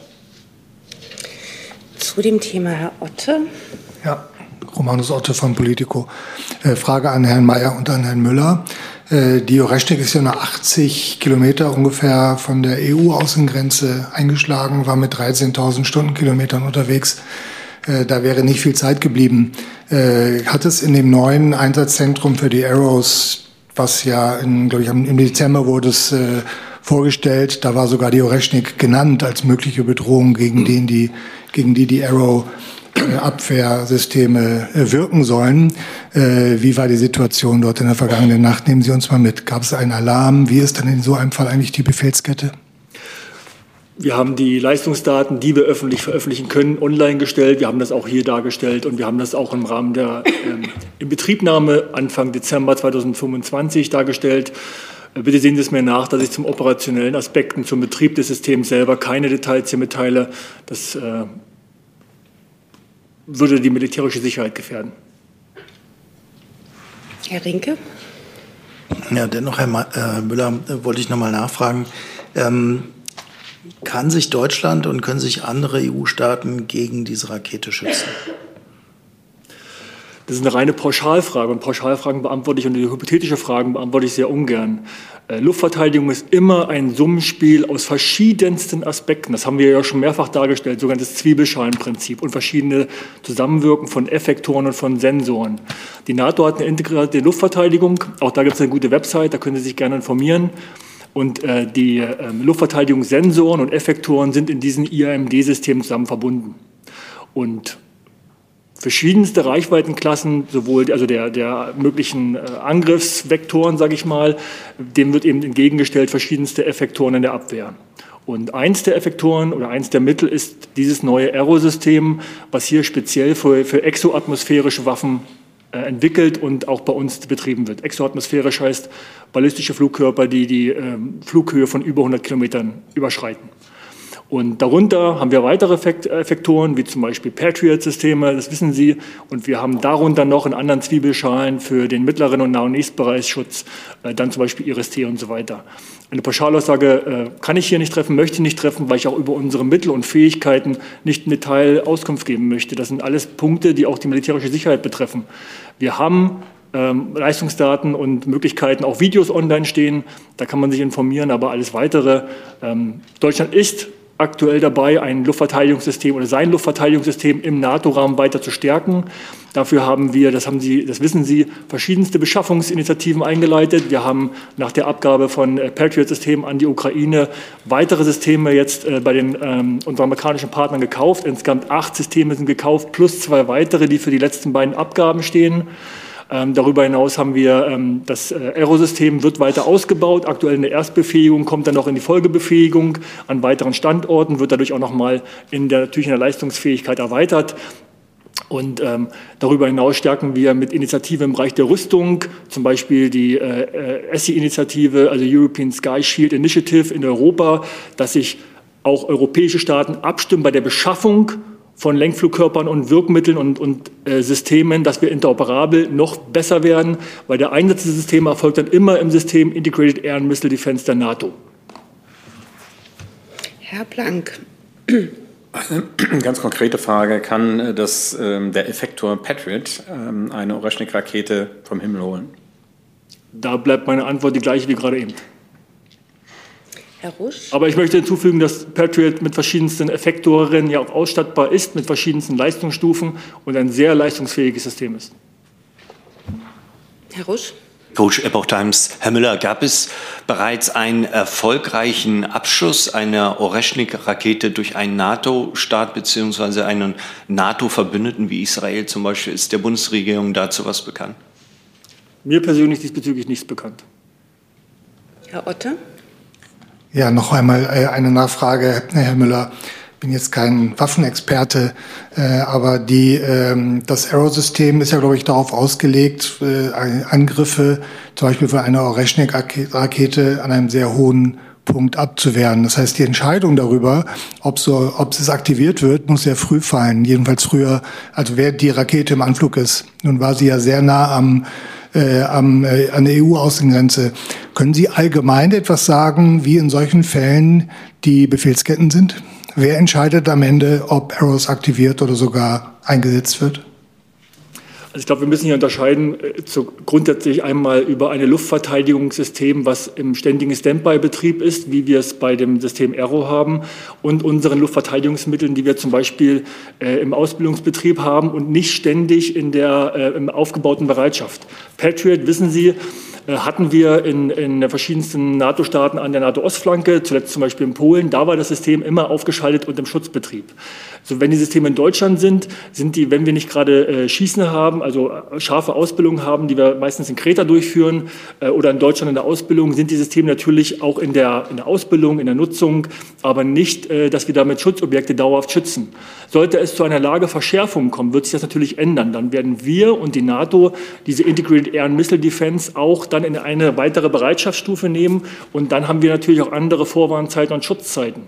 S1: Zu dem Thema Herr Otte.
S12: Ja, Romanus Otte von Politico. Frage an Herrn Mayer und an Herrn Müller. Die Oreschnik ist ja nur 80 Kilometer ungefähr von der EU-Außengrenze eingeschlagen, war mit 13.000 Stundenkilometern unterwegs. Da wäre nicht viel Zeit geblieben. Hat es in dem neuen Einsatzzentrum für die Arrows, was ja, glaube ich, im Dezember wurde es vorgestellt, da war sogar die Oreschnik genannt als mögliche Bedrohung, gegen die Arrow-Abwehrsysteme wirken sollen. Wie war die Situation dort in der vergangenen Nacht? Nehmen Sie uns mal mit. Gab es einen Alarm? Wie ist dann in so einem Fall eigentlich die Befehlskette?
S13: Wir haben die Leistungsdaten, die wir öffentlich veröffentlichen können, online gestellt. Wir haben das auch hier dargestellt und wir haben das auch im Rahmen der Inbetriebnahme Anfang Dezember 2025 dargestellt. Bitte sehen Sie es mir nach, dass ich zum operationellen Aspekten, zum Betrieb des Systems selber keine Details hier mitteile. Das würde die militärische Sicherheit gefährden.
S1: Herr Rinke?
S5: Ja, dennoch, Herr Müller, wollte ich noch mal nachfragen. Kann sich Deutschland und können sich andere EU-Staaten gegen diese Rakete schützen?
S13: Das ist eine reine Pauschalfrage und Pauschalfragen beantworte ich und die hypothetische Fragen beantworte ich sehr ungern. Luftverteidigung ist immer ein Summenspiel aus verschiedensten Aspekten. Das haben wir ja schon mehrfach dargestellt, sogenanntes Zwiebelschalenprinzip und verschiedene Zusammenwirken von Effektoren und von Sensoren. Die NATO hat eine integrierte Luftverteidigung, auch da gibt es eine gute Website, da können Sie sich gerne informieren. Und die Luftverteidigungssensoren und Effektoren sind in diesen IAMD-Systemen zusammen verbunden. Und verschiedenste Reichweitenklassen, sowohl also der möglichen Angriffsvektoren, sage ich mal, dem wird eben entgegengestellt verschiedenste Effektoren in der Abwehr. Und eins der Effektoren oder eins der Mittel ist dieses neue Aero-System, was hier speziell für exoatmosphärische Waffen entwickelt und auch bei uns betrieben wird. Exoatmosphärisch heißt ballistische Flugkörper, die die Flughöhe von über 100 Kilometern überschreiten. Und darunter haben wir weitere Effektoren, wie zum Beispiel Patriot-Systeme, das wissen Sie. Und wir haben darunter noch in anderen Zwiebelschalen für den mittleren und Nah- und Nächstbereichsschutz, dann zum Beispiel IRIS-T und so weiter. Eine Pauschalaussage kann ich hier nicht treffen, möchte ich nicht treffen, weil ich auch über unsere Mittel und Fähigkeiten nicht im Detail Auskunft geben möchte. Das sind alles Punkte, die auch die militärische Sicherheit betreffen. Wir haben Leistungsdaten und Möglichkeiten, auch Videos online stehen, da kann man sich informieren, aber alles Weitere. Deutschland ist aktuell dabei, ein Luftverteidigungssystem oder sein Luftverteidigungssystem im NATO-Rahmen weiter zu stärken. Dafür haben wir, das wissen Sie, verschiedenste Beschaffungsinitiativen eingeleitet. Wir haben nach der Abgabe von Patriot-Systemen an die Ukraine weitere Systeme jetzt bei den unseren amerikanischen Partnern gekauft. Insgesamt 8 Systeme sind gekauft, plus 2 weitere, die für die letzten beiden Abgaben stehen. Darüber hinaus haben wir das Aerosystem wird weiter ausgebaut. Aktuell eine Erstbefähigung, kommt dann noch in die Folgebefähigung an weiteren Standorten, wird dadurch auch nochmal natürlich in der Leistungsfähigkeit erweitert. Und darüber hinaus stärken wir mit Initiativen im Bereich der Rüstung, zum Beispiel die ESSI-Initiative, also European Sky Shield Initiative in Europa, dass sich auch europäische Staaten abstimmen bei der Beschaffung von Lenkflugkörpern und Wirkmitteln und Systemen, dass wir interoperabel noch besser werden, weil der Einsatz dieser Systeme erfolgt dann immer im System Integrated Air and Missile Defense der NATO.
S1: Herr Blank.
S4: Eine ganz konkrete Frage. Kann der Effektor Patriot eine Oreschnik-Rakete vom Himmel holen?
S13: Da bleibt meine Antwort die gleiche wie gerade eben.
S1: Herr Rusch.
S13: Aber ich möchte hinzufügen, dass Patriot mit verschiedensten Effektoren ja auch ausstattbar ist, mit verschiedensten Leistungsstufen und ein sehr leistungsfähiges System ist.
S1: Herr Rusch.
S14: Coach Epoch Times. Herr Müller, gab es bereits einen erfolgreichen Abschuss einer Oreschnik-Rakete durch einen NATO-Staat bzw. einen NATO-Verbündeten wie Israel zum Beispiel? Ist der Bundesregierung dazu was bekannt?
S13: Mir persönlich diesbezüglich nichts bekannt.
S1: Herr Otte.
S12: Ja, noch einmal eine Nachfrage, Herr Müller. Ich bin jetzt kein Waffenexperte, aber das Aerosystem ist ja, glaube ich, darauf ausgelegt, Angriffe zum Beispiel von einer Oreschnik-Rakete an einem sehr hohen Punkt abzuwehren. Das heißt, die Entscheidung darüber, ob es aktiviert wird, muss sehr früh fallen. Jedenfalls früher, also wer die Rakete im Anflug ist. Nun war sie ja sehr nah an der EU-Außengrenze. Können Sie allgemein etwas sagen, wie in solchen Fällen die Befehlsketten sind? Wer entscheidet am Ende, ob Arrows aktiviert oder sogar eingesetzt wird?
S13: Also ich glaube, wir müssen hier unterscheiden grundsätzlich einmal über ein Luftverteidigungssystem, was im ständigen Standby-Betrieb ist, wie wir es bei dem System Aero haben, und unseren Luftverteidigungsmitteln, die wir zum Beispiel im Ausbildungsbetrieb haben und nicht ständig im aufgebauten Bereitschaft. Patriot, wissen Sie, hatten wir in verschiedensten NATO-Staaten an der NATO-Ostflanke, zuletzt zum Beispiel in Polen. Da war das System immer aufgeschaltet und im Schutzbetrieb. So, wenn die Systeme in Deutschland sind die, wenn wir nicht gerade Schießen haben, also scharfe Ausbildung haben, die wir meistens in Kreta durchführen oder in Deutschland in der Ausbildung, sind die Systeme natürlich auch in der Ausbildung, in der Nutzung, aber nicht, dass wir damit Schutzobjekte dauerhaft schützen. Sollte es zu einer Lageverschärfung kommen, wird sich das natürlich ändern. Dann werden wir und die NATO diese Integrated Air and Missile Defense auch dann in eine weitere Bereitschaftsstufe nehmen. Und dann haben wir natürlich auch andere Vorwarnzeiten und Schutzzeiten.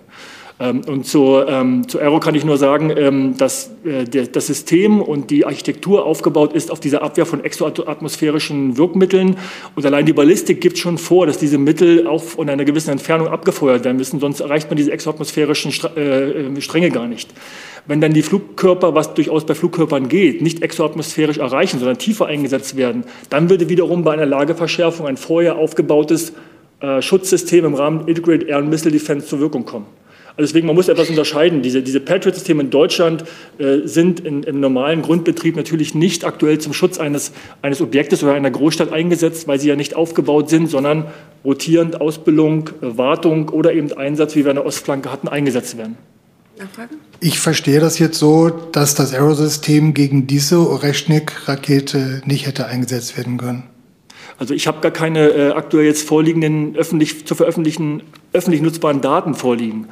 S13: Und zu Aero kann ich nur sagen, dass das System und die Architektur aufgebaut ist auf dieser Abwehr von exoatmosphärischen Wirkmitteln. Und allein die Ballistik gibt schon vor, dass diese Mittel auch von einer gewissen Entfernung abgefeuert werden müssen. Sonst erreicht man diese exoatmosphärischen Stränge gar nicht. Wenn dann die Flugkörper, was durchaus bei Flugkörpern geht, nicht exoatmosphärisch erreichen, sondern tiefer eingesetzt werden, dann würde wiederum bei einer Lageverschärfung ein vorher aufgebautes Schutzsystem im Rahmen Integrated Air and Missile Defense zur Wirkung kommen. Also deswegen, man muss etwas unterscheiden. Diese Patriot-Systeme in Deutschland sind im normalen Grundbetrieb natürlich nicht aktuell zum Schutz eines Objektes oder einer Großstadt eingesetzt, weil sie ja nicht aufgebaut sind, sondern rotierend Ausbildung, Wartung oder eben Einsatz, wie wir an der Ostflanke hatten, eingesetzt werden.
S1: Nachfrage?
S12: Ich verstehe das jetzt so, dass das Aerosystem gegen diese Oreschnik-Rakete nicht hätte eingesetzt werden können.
S13: Also ich habe gar keine aktuell jetzt vorliegenden öffentlich nutzbaren Daten vorliegen.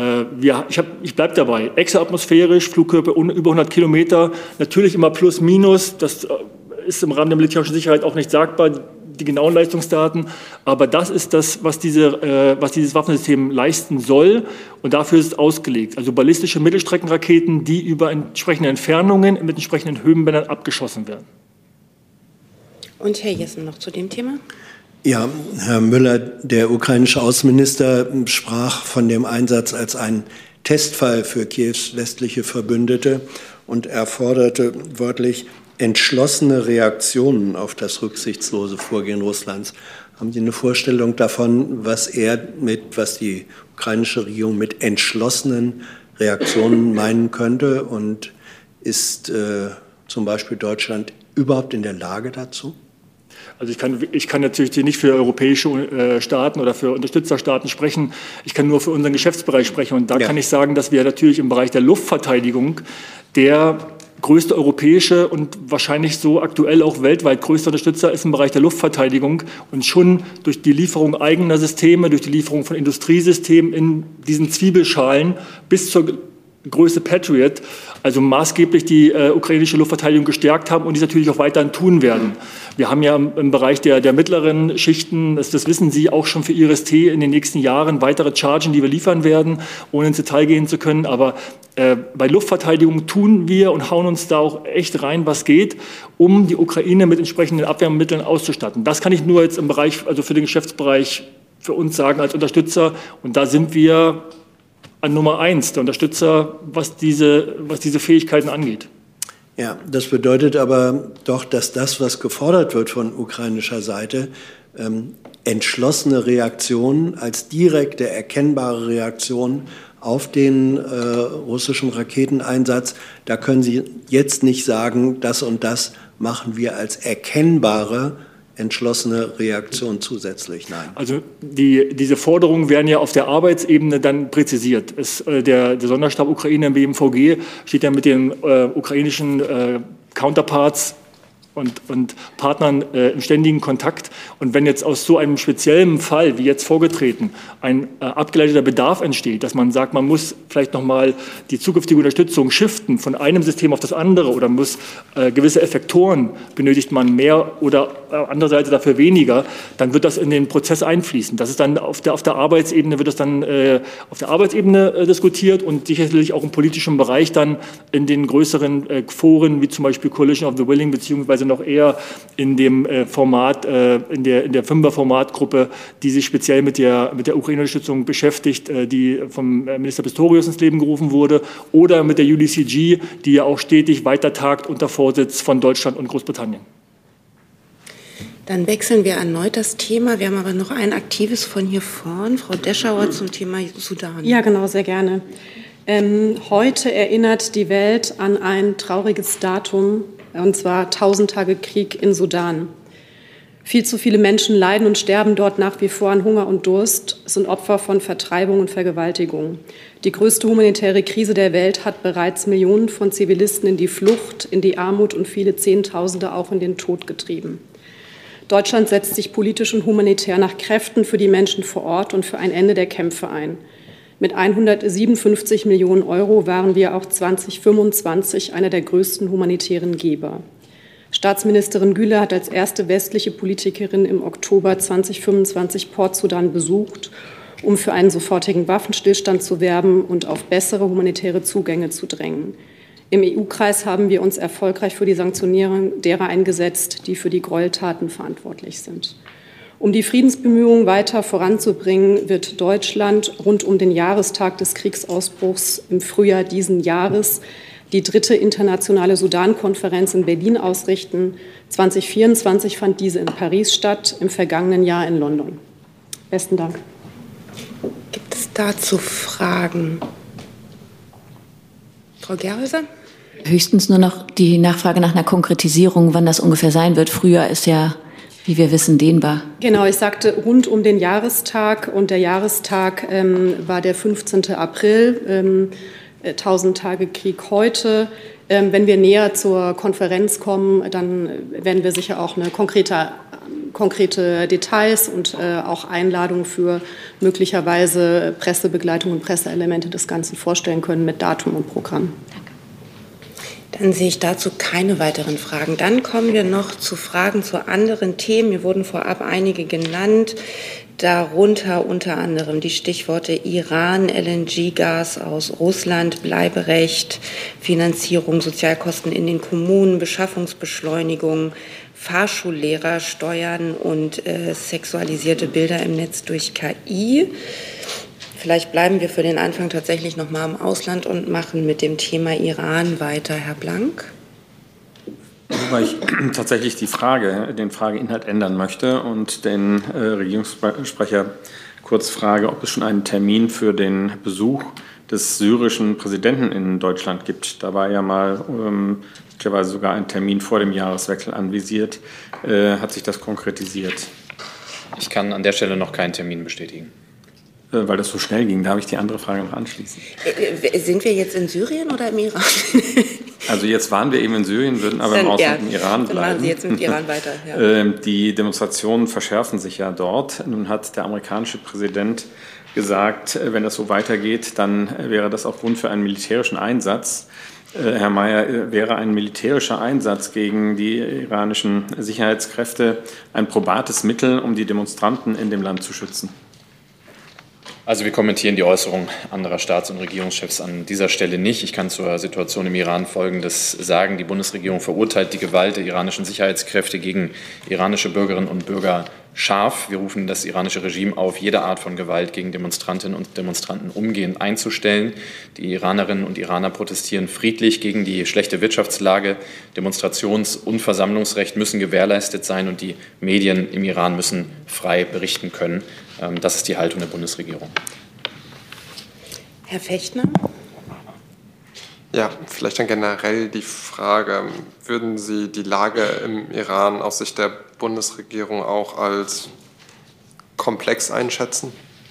S13: Ich bleibe dabei. Exoatmosphärisch, Flugkörper über 100 Kilometer, natürlich immer plus minus. Das ist im Rahmen der militärischen Sicherheit auch nicht sagbar, die genauen Leistungsdaten. Aber das ist das, was dieses Waffensystem leisten soll. Und dafür ist es ausgelegt. Also ballistische Mittelstreckenraketen, die über entsprechende Entfernungen mit entsprechenden Höhenbändern abgeschossen werden.
S1: Und Herr Jessen noch zu dem Thema?
S7: Ja, Herr Müller, der ukrainische Außenminister sprach von dem Einsatz als einen Testfall für Kiews westliche Verbündete und er forderte wörtlich entschlossene Reaktionen auf das rücksichtslose Vorgehen Russlands. Haben Sie eine Vorstellung davon, was die ukrainische Regierung mit entschlossenen Reaktionen meinen könnte? Und ist zum Beispiel Deutschland überhaupt in der Lage dazu?
S13: Also ich kann natürlich nicht für europäische Staaten oder für Unterstützerstaaten sprechen. Ich kann nur für unseren Geschäftsbereich sprechen. Und da kann ich sagen, dass wir natürlich im Bereich der Luftverteidigung, der größte europäische und wahrscheinlich so aktuell auch weltweit größte Unterstützer ist im Bereich der Luftverteidigung und schon durch die Lieferung eigener Systeme, durch die Lieferung von Industriesystemen in diesen Zwiebelschalen bis zur Größe Patriot, also maßgeblich die ukrainische Luftverteidigung gestärkt haben und dies natürlich auch weiterhin tun werden. Wir haben ja im Bereich der mittleren Schichten, das wissen Sie, auch schon für IRIS-T in den nächsten Jahren weitere Chargen, die wir liefern werden, ohne ins Detail gehen zu können. Aber bei Luftverteidigung tun wir und hauen uns da auch echt rein, was geht, um die Ukraine mit entsprechenden Abwehrmitteln auszustatten. Das kann ich nur jetzt im Bereich, also für den Geschäftsbereich für uns sagen als Unterstützer. Und da sind wir an Nummer 1 der Unterstützer, was diese Fähigkeiten angeht.
S7: Ja, das bedeutet aber doch, dass das, was gefordert wird von ukrainischer Seite, entschlossene Reaktionen als direkte, erkennbare Reaktion auf den russischen Raketeneinsatz, da können Sie jetzt nicht sagen, das und das machen wir als erkennbare entschlossene Reaktion zusätzlich? Nein.
S13: Also diese Forderungen werden ja auf der Arbeitsebene dann präzisiert. Der Sonderstab Ukraine im BMVG steht ja mit den ukrainischen Counterparts und Partnern im ständigen Kontakt. Und wenn jetzt aus so einem speziellen Fall, wie jetzt vorgetreten, ein abgeleiteter Bedarf entsteht, dass man sagt, man muss vielleicht nochmal die zukünftige Unterstützung shiften von einem System auf das andere oder muss gewisse Effektoren, benötigt man mehr oder andererseits dafür weniger, dann wird das in den Prozess einfließen. Das ist dann auf der Arbeitsebene, wird das dann auf der Arbeitsebene diskutiert und sicherlich auch im politischen Bereich dann in den größeren Foren, wie zum Beispiel Coalition of the Willing, beziehungsweise noch eher in dem Format, in der Fünfer-Formatgruppe, die sich speziell mit der Ukraine-Unterstützung beschäftigt, die vom Minister Pistorius ins Leben gerufen wurde, oder mit der UDCG, die ja auch stetig weiter tagt unter Vorsitz von Deutschland und Großbritannien.
S1: Dann wechseln wir erneut das Thema. Wir haben aber noch ein Aktives von hier vorn. Frau Deschauer zum Thema Sudan.
S10: Ja, genau, sehr gerne. Heute erinnert die Welt an ein trauriges Datum, und zwar 1000 Tage Krieg in Sudan. Viel zu viele Menschen leiden und sterben dort nach wie vor an Hunger und Durst, sind Opfer von Vertreibung und Vergewaltigung. Die größte humanitäre Krise der Welt hat bereits Millionen von Zivilisten in die Flucht, in die Armut und viele Zehntausende auch in den Tod getrieben. Deutschland setzt sich politisch und humanitär nach Kräften für die Menschen vor Ort und für ein Ende der Kämpfe ein. Mit 157 Millionen Euro waren wir auch 2025 einer der größten humanitären Geber. Staatsministerin Güler hat als erste westliche Politikerin im Oktober 2025 Port-Sudan besucht, um für einen sofortigen Waffenstillstand zu werben und auf bessere humanitäre Zugänge zu drängen. Im EU-Kreis haben wir uns erfolgreich für die Sanktionierung derer eingesetzt, die für die Gräueltaten verantwortlich sind. Um die Friedensbemühungen weiter voranzubringen, wird Deutschland rund um den Jahrestag des Kriegsausbruchs im Frühjahr diesen Jahres die 3. internationale Sudan-Konferenz in Berlin ausrichten. 2024 fand diese in Paris statt, im vergangenen Jahr in London. Besten Dank.
S1: Gibt es dazu Fragen? Frau Gerhäuser?
S8: Höchstens nur noch die Nachfrage nach einer Konkretisierung, wann das ungefähr sein wird. Frühjahr ist ja, wie wir wissen, dehnbar.
S10: Genau, ich sagte rund um den Jahrestag und der Jahrestag war der 15. April, 1000 Tage Krieg heute. Wenn wir näher zur Konferenz kommen, dann werden wir sicher auch eine konkrete Details und auch Einladungen für möglicherweise Pressebegleitung und Presseelemente des Ganzen vorstellen können mit Datum und Programm.
S1: Dann sehe ich dazu keine weiteren Fragen. Dann kommen wir noch zu Fragen zu anderen Themen. Mir wurden vorab einige genannt, darunter unter anderem die Stichworte Iran, LNG-Gas aus Russland, Bleiberecht, Finanzierung, Sozialkosten in den Kommunen, Beschaffungsbeschleunigung, Fahrschullehrer, Steuern und sexualisierte Bilder im Netz durch KI. Vielleicht bleiben wir für den Anfang tatsächlich noch mal im Ausland und machen mit dem Thema Iran weiter. Herr Blank.
S4: Wobei ich tatsächlich den Frageinhalt ändern möchte und den Regierungssprecher kurz frage, ob es schon einen Termin für den Besuch des syrischen Präsidenten in Deutschland gibt. Da war ja mal möglicherweise sogar ein Termin vor dem Jahreswechsel anvisiert. Hat sich das konkretisiert?
S3: Ich kann an der Stelle noch keinen Termin bestätigen.
S4: weil das so schnell ging. Darf ich die andere Frage noch anschließen?
S1: Sind wir jetzt in Syrien oder im Iran?
S4: Also jetzt waren wir eben in Syrien, würden aber im Ausland im Iran bleiben.
S1: Dann machen Sie jetzt mit Iran weiter. Ja.
S4: Die Demonstrationen verschärfen sich ja dort. Nun hat der amerikanische Präsident gesagt, wenn das so weitergeht, dann wäre das auch Grund für einen militärischen Einsatz. Herr Mayer, wäre ein militärischer Einsatz gegen die iranischen Sicherheitskräfte ein probates Mittel, um die Demonstranten in dem Land zu schützen?
S3: Also wir kommentieren die Äußerungen anderer Staats- und Regierungschefs an dieser Stelle nicht. Ich kann zur Situation im Iran Folgendes sagen. Die Bundesregierung verurteilt die Gewalt der iranischen Sicherheitskräfte gegen iranische Bürgerinnen und Bürger scharf. Wir rufen das iranische Regime auf, jede Art von Gewalt gegen Demonstrantinnen und Demonstranten umgehend einzustellen. Die Iranerinnen und Iraner protestieren friedlich gegen die schlechte Wirtschaftslage. Demonstrations- und Versammlungsrecht müssen gewährleistet sein und die Medien im Iran müssen frei berichten können. Das ist die Haltung der Bundesregierung.
S1: Herr Fechtner?
S6: Ja, vielleicht dann generell die Frage, würden Sie die Lage im Iran aus Sicht der Bundesregierung auch als komplex einschätzen?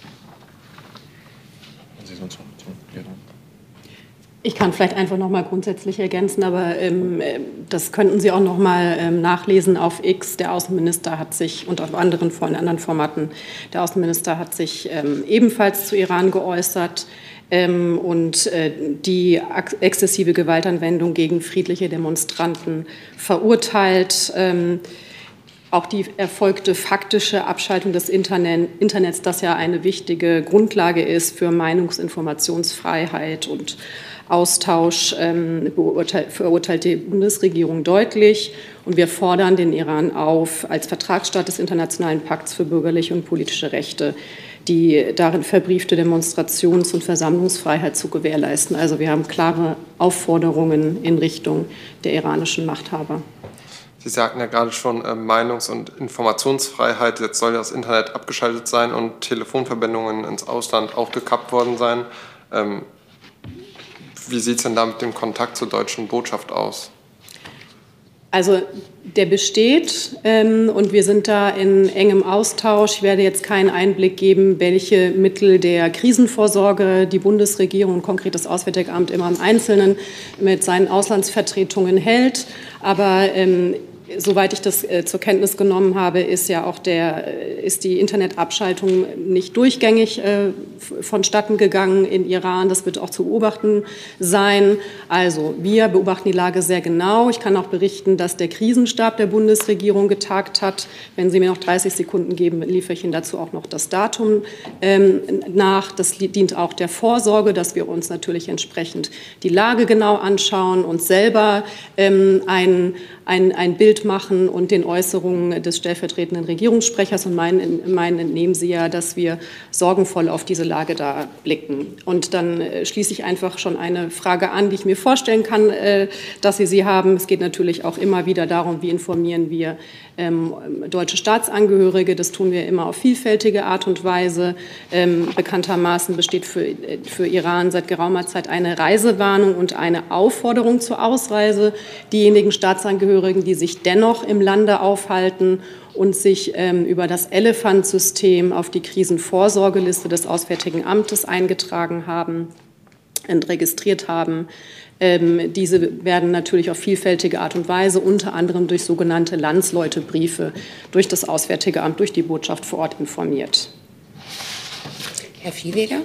S10: Ich kann vielleicht einfach noch mal grundsätzlich ergänzen, aber das könnten Sie auch noch mal nachlesen auf X. Der Außenminister hat sich, und auf anderen Formaten, der Außenminister hat sich ebenfalls zu Iran geäußert und die exzessive Gewaltanwendung gegen friedliche Demonstranten verurteilt. Auch die erfolgte faktische Abschaltung des Internets, das ja eine wichtige Grundlage ist für Meinungsinformationsfreiheit und Austausch, verurteilt die Bundesregierung deutlich. Und wir fordern den Iran auf, als Vertragsstaat des Internationalen Pakts für bürgerliche und politische Rechte die darin verbriefte Demonstrations- und Versammlungsfreiheit zu gewährleisten. Also wir haben klare Aufforderungen in Richtung der iranischen Machthaber.
S6: Sie sagten ja gerade schon Meinungs- und Informationsfreiheit. Jetzt soll ja das Internet abgeschaltet sein und Telefonverbindungen ins Ausland auch gekappt worden sein. Wie sieht es denn da mit dem Kontakt zur deutschen Botschaft aus?
S10: Also der besteht und wir sind da in engem Austausch. Ich werde jetzt keinen Einblick geben, welche Mittel der Krisenvorsorge die Bundesregierung und konkret das Auswärtige Amt immer im Einzelnen mit seinen Auslandsvertretungen hält. Aber soweit ich das zur Kenntnis genommen habe, ist ja auch ist die Internetabschaltung nicht durchgängig vonstatten gegangen in Iran. Das wird auch zu beobachten sein. Also wir beobachten die Lage sehr genau. Ich kann auch berichten, dass der Krisenstab der Bundesregierung getagt hat. Wenn Sie mir noch 30 Sekunden geben, liefere ich Ihnen dazu auch noch das Datum nach. Das dient auch der Vorsorge, dass wir uns natürlich entsprechend die Lage genau anschauen und selber ein Bild machen und den Äußerungen des stellvertretenden Regierungssprechers und meinen entnehmen Sie ja, dass wir sorgenvoll auf diese Lage da blicken. Und dann schließe ich einfach schon eine Frage an, die ich mir vorstellen kann, dass Sie haben. Es geht natürlich auch immer wieder darum, wie informieren wir deutsche Staatsangehörige. Das tun wir immer auf vielfältige Art und Weise. Bekanntermaßen besteht für Iran seit geraumer Zeit eine Reisewarnung und eine Aufforderung zur Ausreise. Diejenigen Staatsangehörigen, die sich dennoch im Lande aufhalten und sich über das Elephant-System auf die Krisenvorsorgeliste des Auswärtigen Amtes eingetragen haben und registriert haben. Diese werden natürlich auf vielfältige Art und Weise, unter anderem durch sogenannte Landsleutebriefe, durch das Auswärtige Amt, durch die Botschaft vor Ort informiert.
S1: Herr Viehweger?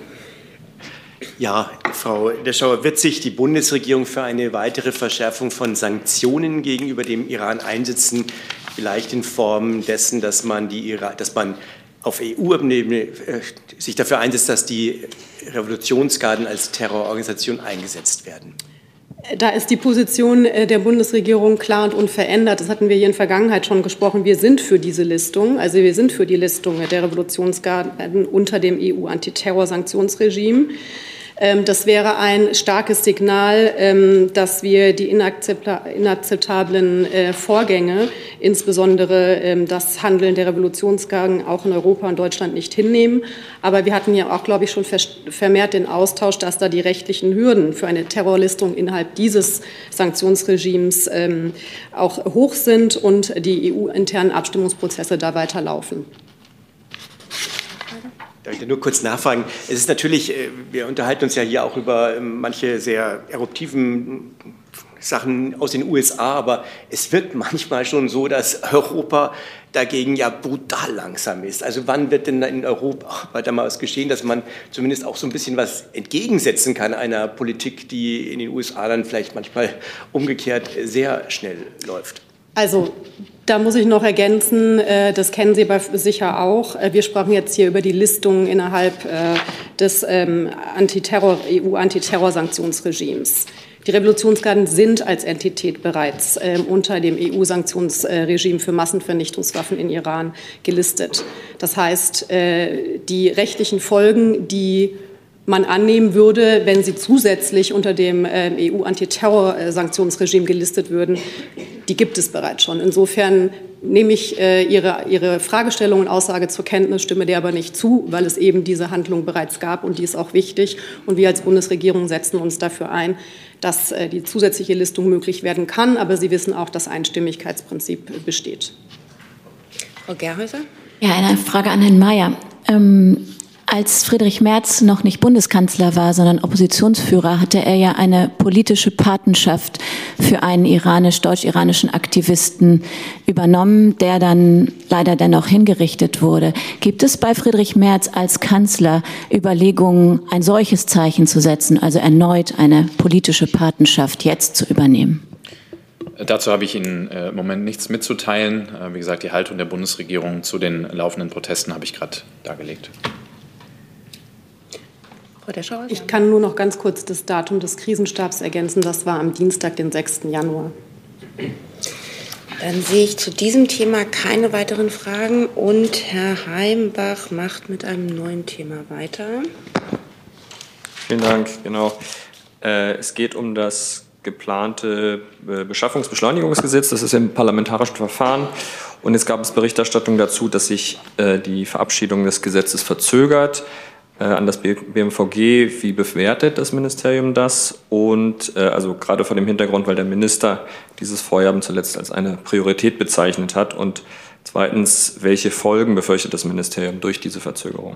S11: Ja, Frau Deschauer, wird sich die Bundesregierung für eine weitere Verschärfung von Sanktionen gegenüber dem Iran einsetzen, vielleicht in Form dessen, dass man auf EU-Ebene sich dafür einsetzt, dass die Revolutionsgarden als Terrororganisation eingesetzt werden?
S10: Da ist die Position der Bundesregierung klar und unverändert. Das hatten wir hier in der Vergangenheit schon gesprochen. Wir sind für diese Listung, also wir sind für die Listung der Revolutionsgarden unter dem EU-Antiterror-Sanktionsregime. Das wäre ein starkes Signal, dass wir die inakzeptablen Vorgänge, insbesondere das Handeln der Revolutionsgarden, auch in Europa und Deutschland nicht hinnehmen. Aber wir hatten ja auch, glaube ich, schon vermehrt den Austausch, dass da die rechtlichen Hürden für eine Terrorlistung innerhalb dieses Sanktionsregimes auch hoch sind und die EU-internen Abstimmungsprozesse da weiterlaufen.
S11: Darf ich nur kurz nachfragen? Es ist natürlich, wir unterhalten uns ja hier auch über manche sehr eruptiven Sachen aus den USA, aber es wirkt manchmal schon so, dass Europa dagegen ja brutal langsam ist. Also wann wird denn in Europa weiter mal was geschehen, dass man zumindest auch so ein bisschen was entgegensetzen kann einer Politik, die in den USA dann vielleicht manchmal umgekehrt sehr schnell läuft?
S10: Also da muss ich noch ergänzen, das kennen Sie sicher auch. Wir sprachen jetzt hier über die Listung innerhalb des EU-Antiterror-Sanktionsregimes. Die Revolutionsgarden sind als Entität bereits unter dem EU-Sanktionsregime für Massenvernichtungswaffen in Iran gelistet. Das heißt, die rechtlichen Folgen, die man annehmen würde, wenn sie zusätzlich unter dem EU-Antiterror-Sanktionsregime gelistet würden, die gibt es bereits schon. Insofern nehme ich Ihre Fragestellung und Aussage zur Kenntnis, stimme der aber nicht zu, weil es eben diese Handlung bereits gab und die ist auch wichtig. Und wir als Bundesregierung setzen uns dafür ein, dass die zusätzliche Listung möglich werden kann. Aber Sie wissen auch, dass Einstimmigkeitsprinzip besteht.
S1: Frau Gerhäuser?
S8: Ja, eine Frage an Herrn Mayer. Als Friedrich Merz noch nicht Bundeskanzler war, sondern Oppositionsführer, hatte er ja eine politische Patenschaft für einen deutsch-iranischen Aktivisten übernommen, der dann leider dennoch hingerichtet wurde. Gibt es bei Friedrich Merz als Kanzler Überlegungen, ein solches Zeichen zu setzen, also erneut eine politische Patenschaft jetzt zu übernehmen?
S3: Dazu habe ich Ihnen im Moment nichts mitzuteilen. Wie gesagt, die Haltung der Bundesregierung zu den laufenden Protesten habe ich gerade dargelegt.
S10: Ich kann nur noch ganz kurz das Datum des Krisenstabs ergänzen. Das war am Dienstag, den 6. Januar.
S1: Dann sehe ich zu diesem Thema keine weiteren Fragen. Und Herr Heimbach macht mit einem neuen Thema weiter.
S4: Vielen Dank. Genau. Es geht um das geplante Beschaffungsbeschleunigungsgesetz. Das ist im parlamentarischen Verfahren. Und jetzt gab es Berichterstattung dazu, dass sich die Verabschiedung des Gesetzes verzögert. An das BMVG, wie bewertet das Ministerium das? Und also gerade vor dem Hintergrund, weil der Minister dieses Vorhaben zuletzt als eine Priorität bezeichnet hat. Und zweitens, welche Folgen befürchtet das Ministerium durch diese Verzögerung?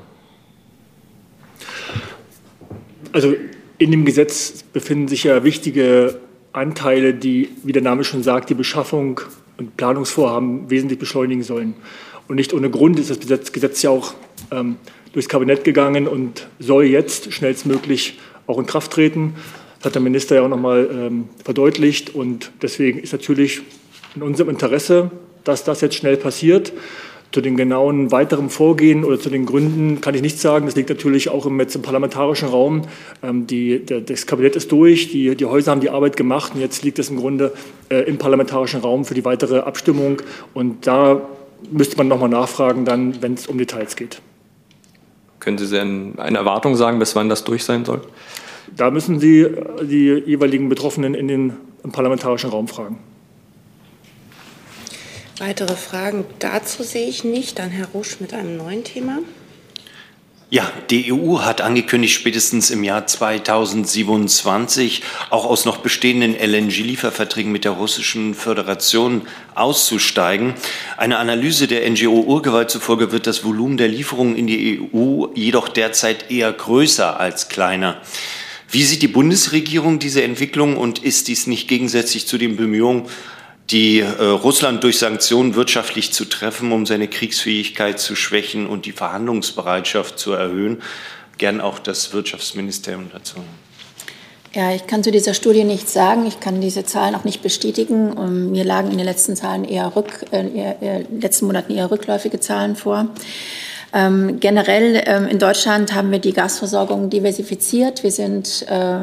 S13: Also in dem Gesetz befinden sich ja wichtige Anteile, die, wie der Name schon sagt, die Beschaffung und Planungsvorhaben wesentlich beschleunigen sollen. Und nicht ohne Grund ist das Gesetz ja auch durchs Kabinett gegangen und soll jetzt schnellstmöglich auch in Kraft treten. Das hat der Minister ja auch noch mal verdeutlicht. Und deswegen ist natürlich in unserem Interesse, dass das jetzt schnell passiert. Zu den genauen weiteren Vorgehen oder zu den Gründen kann ich nichts sagen. Das liegt natürlich auch im parlamentarischen Raum. Das Kabinett ist durch, die Häuser haben die Arbeit gemacht und jetzt liegt es im Grunde im parlamentarischen Raum für die weitere Abstimmung. Und da müsste man noch mal nachfragen, dann, wenn es um Details geht.
S4: Können Sie eine Erwartung sagen, bis wann das durch sein soll?
S13: Da müssen Sie die jeweiligen Betroffenen im parlamentarischen Raum fragen.
S1: Weitere Fragen dazu sehe ich nicht. Dann Herr Rusch mit einem neuen Thema.
S14: Ja, die EU hat angekündigt, spätestens im Jahr 2027 auch aus noch bestehenden LNG-Lieferverträgen mit der Russischen Föderation auszusteigen. Eine Analyse der NGO Urgewalt zufolge wird das Volumen der Lieferungen in die EU jedoch derzeit eher größer als kleiner. Wie sieht die Bundesregierung diese Entwicklung und ist dies nicht gegensätzlich zu den Bemühungen, die Russland durch Sanktionen wirtschaftlich zu treffen, um seine Kriegsfähigkeit zu schwächen und die Verhandlungsbereitschaft zu erhöhen? Gern auch das Wirtschaftsministerium dazu.
S8: Ja, ich kann zu dieser Studie nichts sagen. Ich kann diese Zahlen auch nicht bestätigen. Mir lagen in den letzten letzten Monaten eher rückläufige Zahlen vor. Generell in Deutschland haben wir die Gasversorgung diversifiziert. Wir sind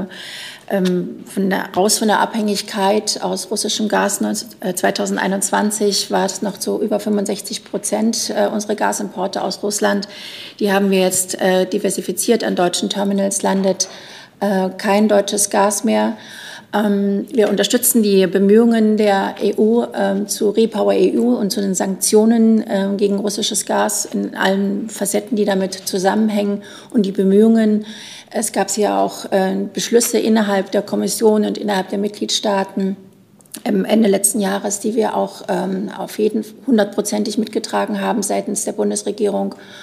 S8: raus von der Abhängigkeit aus russischem Gas. 2021 war es noch zu über 65% unsere Gasimporte aus Russland. Die haben wir jetzt diversifiziert. An deutschen Terminals landet kein deutsches Gas mehr. Wir unterstützen die Bemühungen der EU zu Repower EU und zu den Sanktionen gegen russisches Gas in allen Facetten, die damit zusammenhängen. Und die Bemühungen, es gab ja auch Beschlüsse innerhalb der Kommission und innerhalb der Mitgliedstaaten Ende letzten Jahres, die wir auch auf jeden 100%ig mitgetragen haben seitens der Bundesregierung.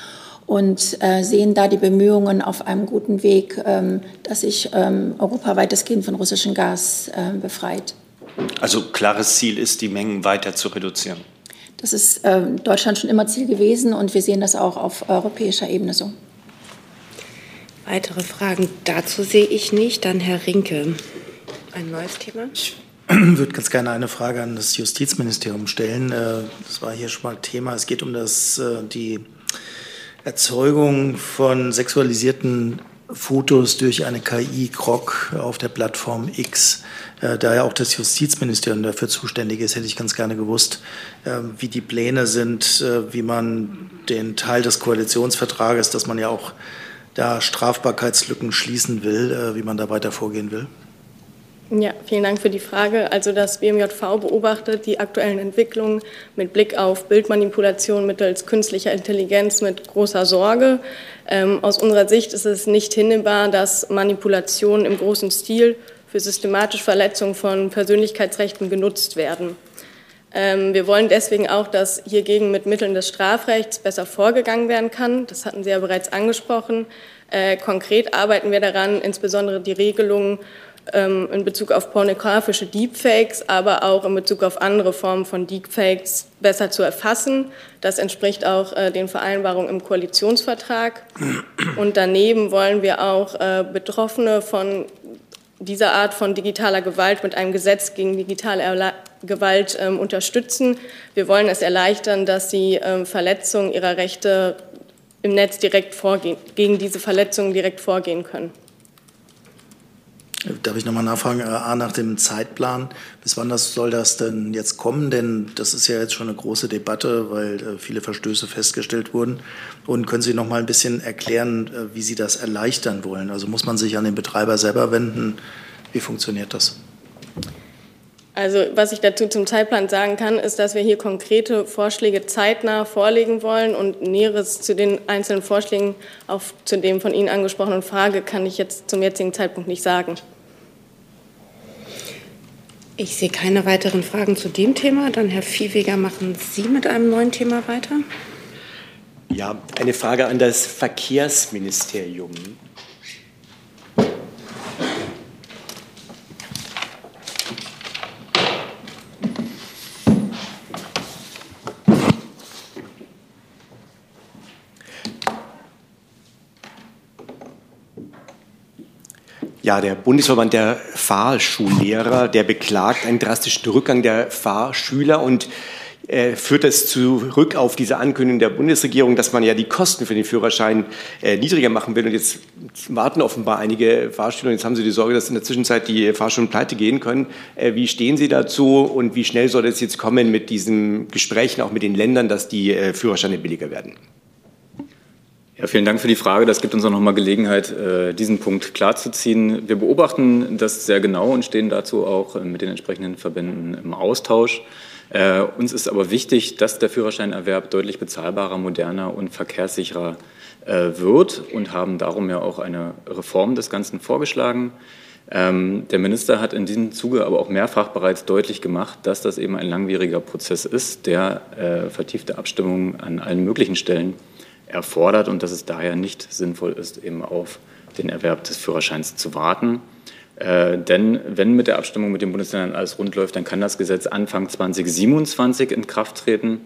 S8: und sehen da die Bemühungen auf einem guten Weg, dass sich Europa weitestgehend von russischem Gas befreit.
S14: Also klares Ziel ist, die Mengen weiter zu reduzieren.
S8: Das ist Deutschland schon immer Ziel gewesen und wir sehen das auch auf europäischer Ebene so.
S1: Weitere Fragen dazu sehe ich nicht. Dann Herr Rinke. Ein neues Thema?
S5: Ich würde ganz gerne eine Frage an das Justizministerium stellen. Das war hier schon mal Thema. Es geht um die Erzeugung von sexualisierten Fotos durch eine KI-Grok auf der Plattform X. Da ja auch das Justizministerium dafür zuständig ist, hätte ich ganz gerne gewusst, wie die Pläne sind, wie man den Teil des Koalitionsvertrages, dass man ja auch da Strafbarkeitslücken schließen will, wie man da weiter vorgehen will.
S15: Ja, vielen Dank für die Frage. Also das BMJV beobachtet die aktuellen Entwicklungen mit Blick auf Bildmanipulation mittels künstlicher Intelligenz mit großer Sorge. Aus unserer Sicht ist es nicht hinnehmbar, dass Manipulationen im großen Stil für systematische Verletzungen von Persönlichkeitsrechten genutzt werden. Wir wollen deswegen auch, dass hiergegen mit Mitteln des Strafrechts besser vorgegangen werden kann. Das hatten Sie ja bereits angesprochen. Konkret arbeiten wir daran, insbesondere die Regelungen in Bezug auf pornografische Deepfakes, aber auch in Bezug auf andere Formen von Deepfakes besser zu erfassen. Das entspricht auch den Vereinbarungen im Koalitionsvertrag. Und daneben wollen wir auch Betroffene von dieser Art von digitaler Gewalt mit einem Gesetz gegen digitale Gewalt unterstützen. Wir wollen es erleichtern, dass sie Verletzungen ihrer Rechte im Netz direkt gegen diese Verletzungen direkt vorgehen können.
S5: Darf ich nochmal nachfragen, nach dem Zeitplan, bis wann soll das denn jetzt kommen? Denn das ist ja jetzt schon eine große Debatte, weil viele Verstöße festgestellt wurden. Und können Sie noch mal ein bisschen erklären, wie Sie das erleichtern wollen? Also muss man sich an den Betreiber selber wenden? Wie funktioniert das?
S15: Also was ich dazu zum Zeitplan sagen kann, ist, dass wir hier konkrete Vorschläge zeitnah vorlegen wollen und Näheres zu den einzelnen Vorschlägen, auch zu dem von Ihnen angesprochenen Frage, kann ich jetzt zum jetzigen Zeitpunkt nicht sagen.
S1: Ich sehe keine weiteren Fragen zu dem Thema. Dann, Herr Viehweger, machen Sie mit einem neuen Thema weiter?
S11: Ja, eine Frage an das Verkehrsministerium. Ja, der Bundesverband der Fahrschullehrer, der beklagt einen drastischen Rückgang der Fahrschüler und führt das zurück auf diese Ankündigung der Bundesregierung, dass man ja die Kosten für den Führerschein niedriger machen will. Und jetzt warten offenbar einige Fahrschüler. Und jetzt haben sie die Sorge, dass in der Zwischenzeit die Fahrschulen pleite gehen können. Wie stehen Sie dazu und wie schnell soll es jetzt kommen mit diesen Gesprächen, auch mit den Ländern, dass die Führerscheine billiger werden?
S3: Ja, vielen Dank für die Frage. Das gibt uns auch noch mal Gelegenheit, diesen Punkt klarzuziehen. Wir beobachten das sehr genau und stehen dazu auch mit den entsprechenden Verbänden im Austausch. Uns ist aber wichtig, dass der Führerscheinerwerb deutlich bezahlbarer, moderner und verkehrssicherer wird und haben darum ja auch eine Reform des Ganzen vorgeschlagen. Der Minister hat in diesem Zuge aber auch mehrfach bereits deutlich gemacht, dass das eben ein langwieriger Prozess ist, der vertiefte Abstimmungen an allen möglichen Stellen erfordert und dass es daher nicht sinnvoll ist, eben auf den Erwerb des Führerscheins zu warten. Denn wenn mit der Abstimmung mit den Bundesländern alles rund läuft, dann kann das Gesetz Anfang 2027 in Kraft treten.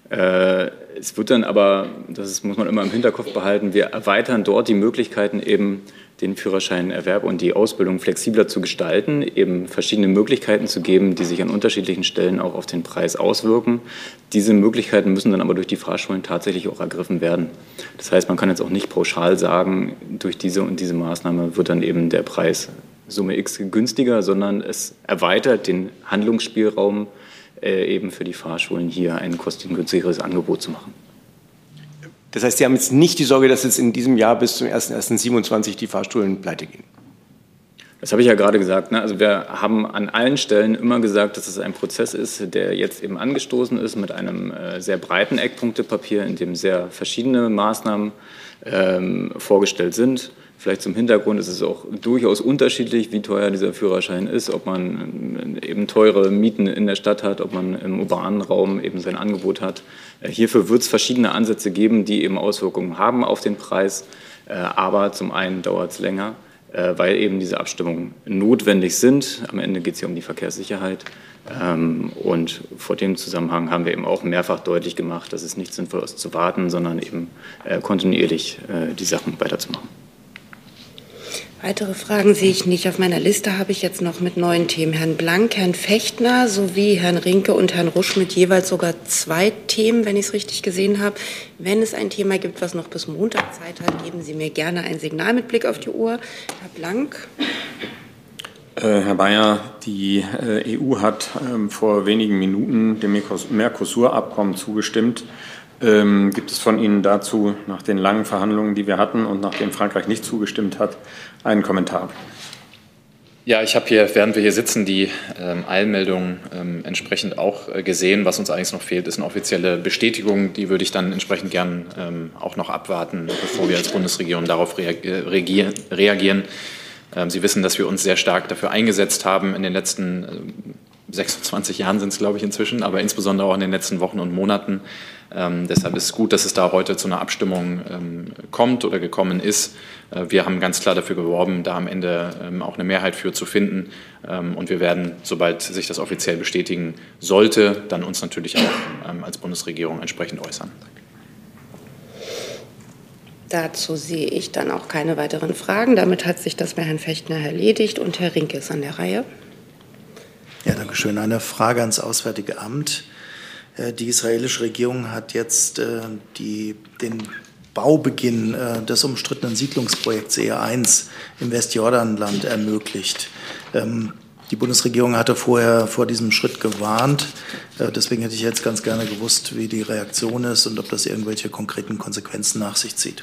S3: Es wird dann aber, das muss man immer im Hinterkopf behalten, wir erweitern dort die Möglichkeiten, eben den Führerscheinerwerb und die Ausbildung flexibler zu gestalten, eben verschiedene Möglichkeiten zu geben, die sich an unterschiedlichen Stellen auch auf den Preis auswirken. Diese Möglichkeiten müssen dann aber durch die Fahrschulen tatsächlich auch ergriffen werden. Das heißt, man kann jetzt auch nicht pauschal sagen, durch diese und diese Maßnahme wird dann eben der Preis Summe X günstiger, sondern es erweitert den Handlungsspielraum eben für die Fahrschulen, hier ein kostengünstigeres Angebot zu machen.
S11: Das heißt, Sie haben jetzt nicht die Sorge, dass jetzt in diesem Jahr bis zum 01.01.27 die Fahrschulen pleite gehen?
S3: Das habe ich ja gerade gesagt. Also wir haben an allen Stellen immer gesagt, dass es ein Prozess ist, der jetzt eben angestoßen ist mit einem sehr breiten Eckpunktepapier, in dem sehr verschiedene Maßnahmen vorgestellt sind.
S16: Vielleicht zum Hintergrund ist es auch durchaus unterschiedlich, wie teuer dieser Führerschein ist, ob man eben teure Mieten in der Stadt hat, ob man im urbanen Raum eben sein Angebot hat. Hierfür wird es verschiedene Ansätze geben, die eben Auswirkungen haben auf den Preis. Aber zum einen dauert es länger, weil eben diese Abstimmungen notwendig sind. Am Ende geht es hier um die Verkehrssicherheit. Und vor dem Zusammenhang haben wir eben auch mehrfach deutlich gemacht, dass es nicht sinnvoll ist zu warten, sondern eben kontinuierlich die Sachen weiterzumachen.
S1: Weitere Fragen sehe ich nicht. Auf meiner Liste habe ich jetzt noch mit neuen Themen Herrn Blank, Herrn Fechtner sowie Herrn Rinke und Herrn Rusch mit jeweils sogar 2 Themen, wenn ich es richtig gesehen habe. Wenn es ein Thema gibt, was noch bis Montag Zeit hat, geben Sie mir gerne ein Signal mit Blick auf die Uhr. Herr Blank.
S4: Herr Mayer, die EU hat vor wenigen Minuten dem Mercosur-Abkommen zugestimmt. Gibt es von Ihnen dazu, nach den langen Verhandlungen, die wir hatten und nachdem Frankreich nicht zugestimmt hat, einen Kommentar?
S3: Ja, ich habe hier, während wir hier sitzen, die Eilmeldung entsprechend auch gesehen. Was uns eigentlich noch fehlt, ist eine offizielle Bestätigung. Die würde ich dann entsprechend gern auch noch abwarten, bevor wir als Bundesregierung darauf reagieren. Sie wissen, dass wir uns sehr stark dafür eingesetzt haben in den letzten 26 Jahren sind es, glaube ich, inzwischen, aber insbesondere auch in den letzten Wochen und Monaten. Deshalb ist es gut, dass es da heute zu einer Abstimmung kommt oder gekommen ist. Wir haben ganz klar dafür geworben, da am Ende auch eine Mehrheit für zu finden. Und wir werden, sobald sich das offiziell bestätigen sollte, dann uns natürlich auch als Bundesregierung entsprechend äußern.
S1: Dazu sehe ich dann auch keine weiteren Fragen. Damit hat sich das bei Herrn Fechtner erledigt und Herr Rinke ist an der Reihe.
S5: Ja, danke schön. Eine Frage ans Auswärtige Amt. Die israelische Regierung hat jetzt den Baubeginn des umstrittenen Siedlungsprojekts E1 im Westjordanland ermöglicht. Die Bundesregierung hatte vorher vor diesem Schritt gewarnt. Deswegen hätte ich jetzt ganz gerne gewusst, wie die Reaktion ist und ob das irgendwelche konkreten Konsequenzen nach sich zieht.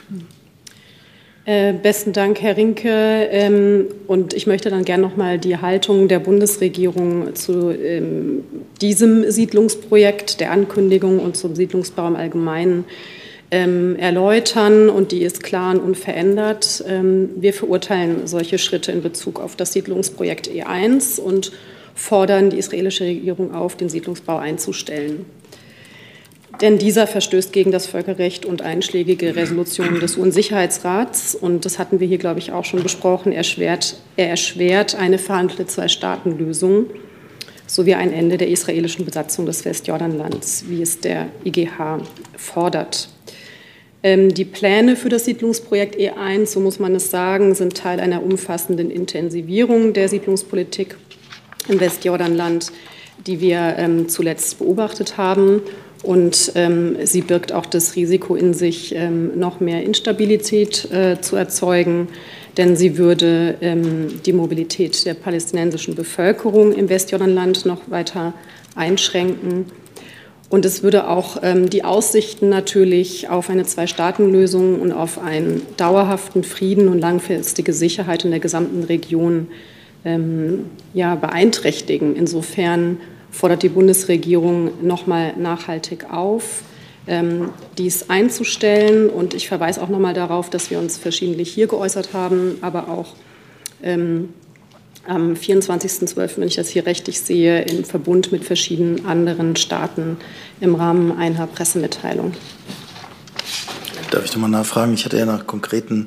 S10: Besten Dank, Herr Rinke. Und ich möchte dann gerne noch mal die Haltung der Bundesregierung zu diesem Siedlungsprojekt, der Ankündigung und zum Siedlungsbau im Allgemeinen erläutern. Und die ist klar und unverändert. Wir verurteilen solche Schritte in Bezug auf das Siedlungsprojekt E1 und fordern die israelische Regierung auf, den Siedlungsbau einzustellen. Denn dieser verstößt gegen das Völkerrecht und einschlägige Resolutionen des UN-Sicherheitsrats. Und das hatten wir hier, glaube ich, auch schon besprochen. Er erschwert eine verhandelte Zwei-Staaten-Lösung sowie ein Ende der israelischen Besatzung des Westjordanlands, wie es der IGH fordert. Die Pläne für das Siedlungsprojekt E1, so muss man es sagen, sind Teil einer umfassenden Intensivierung der Siedlungspolitik im Westjordanland, die wir zuletzt beobachtet haben. Und sie birgt auch das Risiko in sich, noch mehr Instabilität zu erzeugen, denn sie würde die Mobilität der palästinensischen Bevölkerung im Westjordanland noch weiter einschränken. Und es würde auch die Aussichten natürlich auf eine Zwei-Staaten-Lösung und auf einen dauerhaften Frieden und langfristige Sicherheit in der gesamten Region beeinträchtigen. Insofern fordert die Bundesregierung noch mal nachhaltig auf, dies einzustellen. Und ich verweise auch noch mal darauf, dass wir uns verschiedentlich hier geäußert haben, aber auch am 24.12., wenn ich das hier richtig sehe, im Verbund mit verschiedenen anderen Staaten im Rahmen einer Pressemitteilung.
S5: Darf ich noch mal nachfragen? Ich hatte ja nach konkreten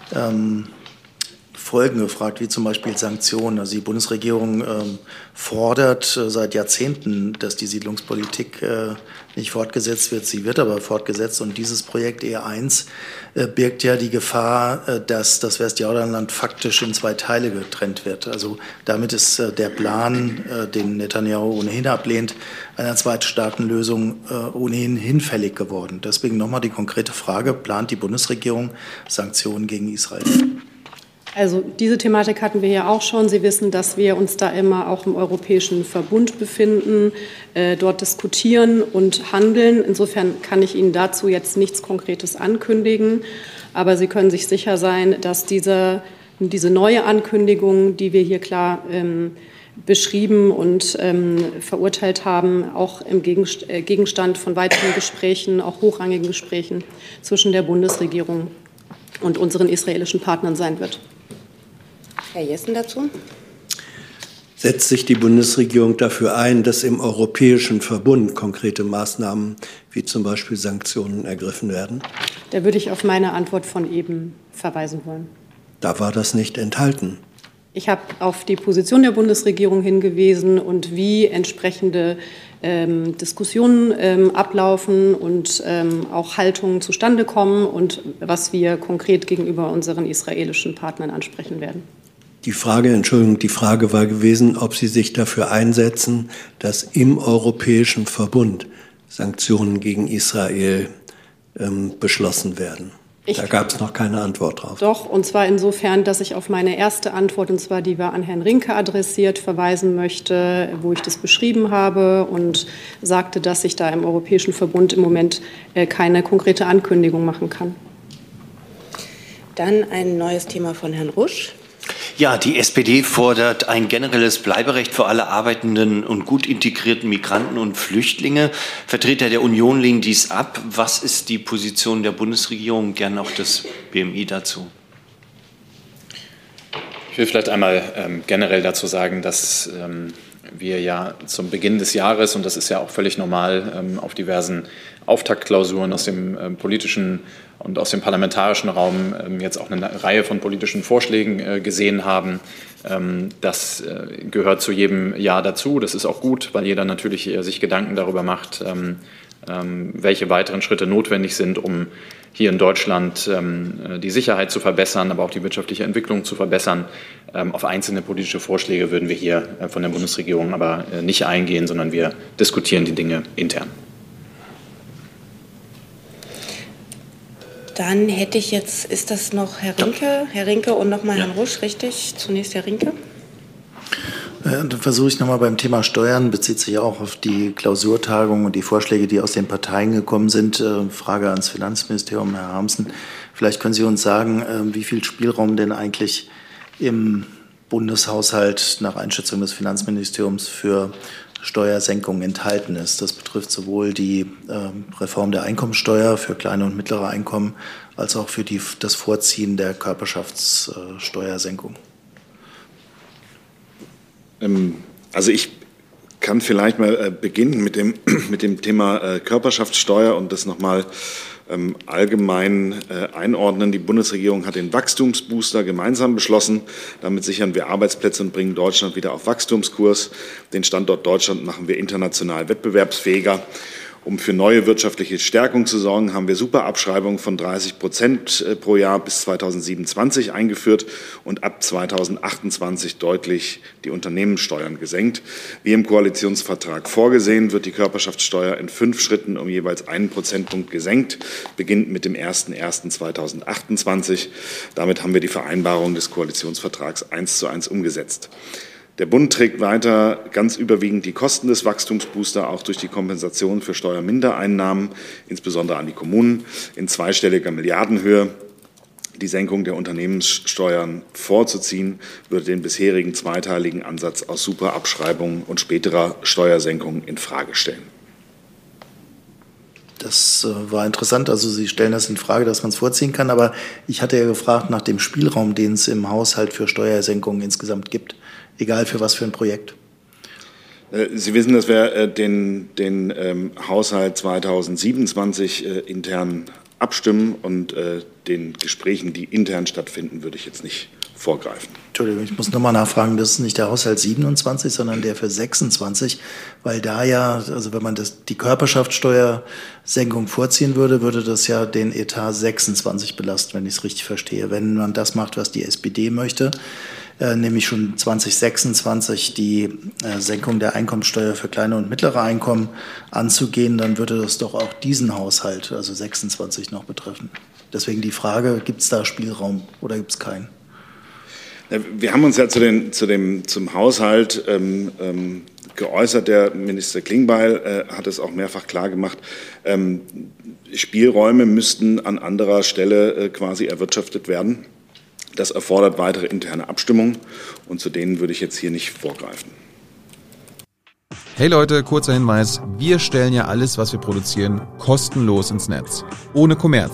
S5: Folgen gefragt, wie zum Beispiel Sanktionen. Also die Bundesregierung fordert seit Jahrzehnten, dass die Siedlungspolitik nicht fortgesetzt wird. Sie wird aber fortgesetzt. Und dieses Projekt E1 birgt ja die Gefahr, dass das Westjordanland faktisch in 2 Teile getrennt wird. Also damit ist der Plan, den Netanyahu ohnehin ablehnt, einer Zweistaatenlösung ohnehin hinfällig geworden. Deswegen nochmal die konkrete Frage, plant die Bundesregierung Sanktionen gegen Israel?
S10: Also diese Thematik hatten wir ja auch schon. Sie wissen, dass wir uns da immer auch im Europäischen Verbund befinden, dort diskutieren und handeln. Insofern kann ich Ihnen dazu jetzt nichts Konkretes ankündigen. Aber Sie können sich sicher sein, dass diese neue Ankündigung, die wir hier klar beschrieben und verurteilt haben, auch im Gegenstand von weiteren Gesprächen, auch hochrangigen Gesprächen zwischen der Bundesregierung und unseren israelischen Partnern sein wird.
S1: Herr Jessen dazu.
S7: Setzt sich die Bundesregierung dafür ein, dass im Europäischen Verbund konkrete Maßnahmen wie zum Beispiel Sanktionen ergriffen werden?
S10: Da würde ich auf meine Antwort von eben verweisen wollen.
S7: Da war das nicht enthalten.
S10: Ich habe auf die Position der Bundesregierung hingewiesen und wie entsprechende Diskussionen ablaufen und auch Haltungen zustande kommen und was wir konkret gegenüber unseren israelischen Partnern ansprechen werden.
S7: Die Frage war gewesen, ob Sie sich dafür einsetzen, dass im Europäischen Verbund Sanktionen gegen Israel beschlossen werden. Da gab es noch keine Antwort drauf.
S10: Doch, und zwar insofern, dass ich auf meine erste Antwort, und zwar die war an Herrn Rinke adressiert, verweisen möchte, wo ich das beschrieben habe und sagte, dass ich da im Europäischen Verbund im Moment keine konkrete Ankündigung machen kann.
S1: Dann ein neues Thema von Herrn Rusch.
S14: Ja, die SPD fordert ein generelles Bleiberecht für alle arbeitenden und gut integrierten Migranten und Flüchtlinge. Vertreter der Union lehnen dies ab. Was ist die Position der Bundesregierung? Gerne auch das BMI dazu.
S3: Ich will vielleicht einmal generell dazu sagen, dass wir ja zum Beginn des Jahres, und das ist ja auch völlig normal, auf diversen Auftaktklausuren aus dem politischen und aus dem parlamentarischen Raum jetzt auch eine Reihe von politischen Vorschlägen gesehen haben. Das gehört zu jedem Jahr dazu. Das ist auch gut, weil jeder natürlich sich Gedanken darüber macht, welche weiteren Schritte notwendig sind, um hier in Deutschland die Sicherheit zu verbessern, aber auch die wirtschaftliche Entwicklung zu verbessern. Auf einzelne politische Vorschläge würden wir hier von der Bundesregierung aber nicht eingehen, sondern wir diskutieren die Dinge intern.
S1: Dann hätte ich jetzt, ist das noch Herr Rinke? Ja. Herr Rinke und nochmal Herrn Rusch, richtig? Zunächst Herr Rinke.
S5: Dann versuche ich nochmal beim Thema Steuern, bezieht sich auch auf die Klausurtagung und die Vorschläge, die aus den Parteien gekommen sind. Frage ans Finanzministerium, Herr Harmsen. Vielleicht können Sie uns sagen, wie viel Spielraum denn eigentlich im Bundeshaushalt nach Einschätzung des Finanzministeriums für Steuersenkung enthalten ist. Das betrifft sowohl die Reform der Einkommensteuer für kleine und mittlere Einkommen als auch für das Vorziehen der Körperschaftssteuersenkung.
S2: Also ich kann vielleicht mal beginnen mit dem Thema Körperschaftssteuer und das nochmal allgemein einordnen. Die Bundesregierung hat den Wachstumsbooster gemeinsam beschlossen. Damit sichern wir Arbeitsplätze und bringen Deutschland wieder auf Wachstumskurs. Den Standort Deutschland machen wir international wettbewerbsfähiger. Um für neue wirtschaftliche Stärkung zu sorgen, haben wir Superabschreibungen von 30% pro Jahr bis 2027 eingeführt und ab 2028 deutlich die Unternehmenssteuern gesenkt. Wie im Koalitionsvertrag vorgesehen, wird die Körperschaftssteuer in 5 Schritten um jeweils 1 Prozentpunkt gesenkt, beginnt mit dem 01.01.2028. Damit haben wir die Vereinbarung des Koalitionsvertrags 1:1 umgesetzt. Der Bund trägt weiter ganz überwiegend die Kosten des Wachstumsbooster, auch durch die Kompensation für Steuermindereinnahmen, insbesondere an die Kommunen, in zweistelliger Milliardenhöhe. Die Senkung der Unternehmenssteuern vorzuziehen, würde den bisherigen zweiteiligen Ansatz aus Superabschreibungen und späterer Steuersenkungen in Frage stellen.
S5: Das war interessant. Also Sie stellen das in Frage, dass man es vorziehen kann. Aber ich hatte ja gefragt nach dem Spielraum, den es im Haushalt für Steuersenkungen insgesamt gibt. Egal für was für ein Projekt.
S2: Sie wissen, dass wir den Haushalt 2027 intern abstimmen und den Gesprächen, die intern stattfinden, würde ich jetzt nicht vorgreifen.
S5: Entschuldigung, ich muss nochmal nachfragen, das ist nicht der Haushalt 27, sondern der für 26, weil da ja, also wenn man die Körperschaftssteuersenkung vorziehen würde, würde das ja den Etat 26 belasten, wenn ich es richtig verstehe. Wenn man das macht, was die SPD möchte, nämlich schon 2026 die Senkung der Einkommensteuer für kleine und mittlere Einkommen anzugehen, dann würde das doch auch diesen Haushalt, also 26, noch betreffen. Deswegen die Frage, gibt es da Spielraum oder gibt es keinen?
S2: Wir haben uns ja zum Haushalt geäußert. Der Minister Klingbeil hat es auch mehrfach klar gemacht. Spielräume müssten an anderer Stelle quasi erwirtschaftet werden. Das erfordert weitere interne Abstimmung und zu denen würde ich jetzt hier nicht vorgreifen.
S17: Hey Leute, kurzer Hinweis. Wir stellen ja alles, was wir produzieren, kostenlos ins Netz. Ohne Kommerz.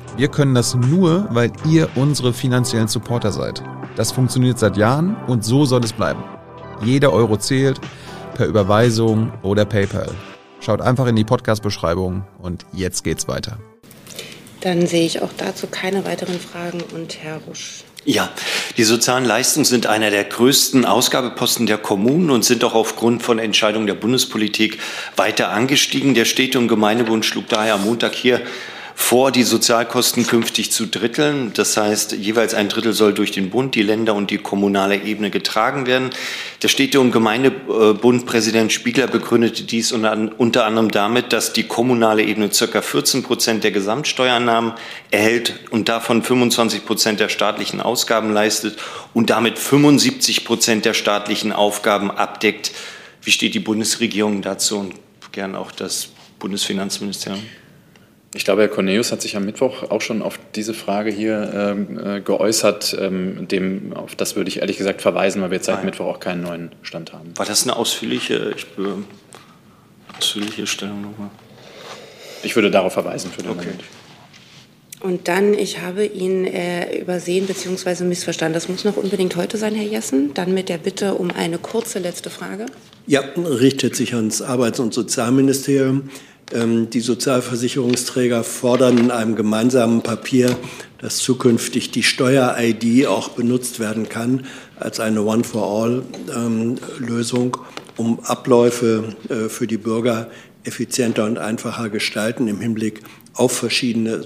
S17: Wir können das nur, weil ihr unsere finanziellen Supporter seid. Das funktioniert seit Jahren und so soll es bleiben. Jeder Euro zählt, per Überweisung oder PayPal. Schaut einfach in die Podcast-Beschreibung und jetzt geht's weiter.
S1: Dann sehe ich auch dazu keine weiteren Fragen und Herr Rusch.
S14: Ja, die sozialen Leistungen sind einer der größten Ausgabeposten der Kommunen und sind auch aufgrund von Entscheidungen der Bundespolitik weiter angestiegen. Der Städte- und Gemeindebund schlug daher am Montag hier vor, die Sozialkosten künftig zu dritteln. Das heißt, jeweils ein Drittel soll durch den Bund, die Länder und die kommunale Ebene getragen werden. Der Städte- und Gemeindebund-Präsident Spiegler begründete dies unter anderem damit, dass die kommunale Ebene ca. 14% der Gesamtsteuereinnahmen erhält und davon 25% der staatlichen Ausgaben leistet und damit 75% der staatlichen Aufgaben abdeckt. Wie steht die Bundesregierung dazu und gern auch das Bundesfinanzministerium?
S3: Ich glaube, Herr Cornelius hat sich am Mittwoch auch schon auf diese Frage hier geäußert. Auf das würde ich ehrlich gesagt verweisen, weil wir jetzt seit Mittwoch auch keinen neuen Stand haben.
S14: War das eine ausführliche Stellungnahme?
S3: Ich würde darauf verweisen für den Moment.
S1: Und dann, ich habe ihn übersehen bzw. missverstanden. Das muss noch unbedingt heute sein, Herr Jessen. Dann mit der Bitte um eine kurze letzte Frage.
S7: Ja, richtet sich ans Arbeits- und Sozialministerium. Die Sozialversicherungsträger fordern in einem gemeinsamen Papier, dass zukünftig die Steuer-ID auch benutzt werden kann als eine One-for-All-Lösung, um Abläufe für die Bürger effizienter und einfacher gestalten im Hinblick auf verschiedene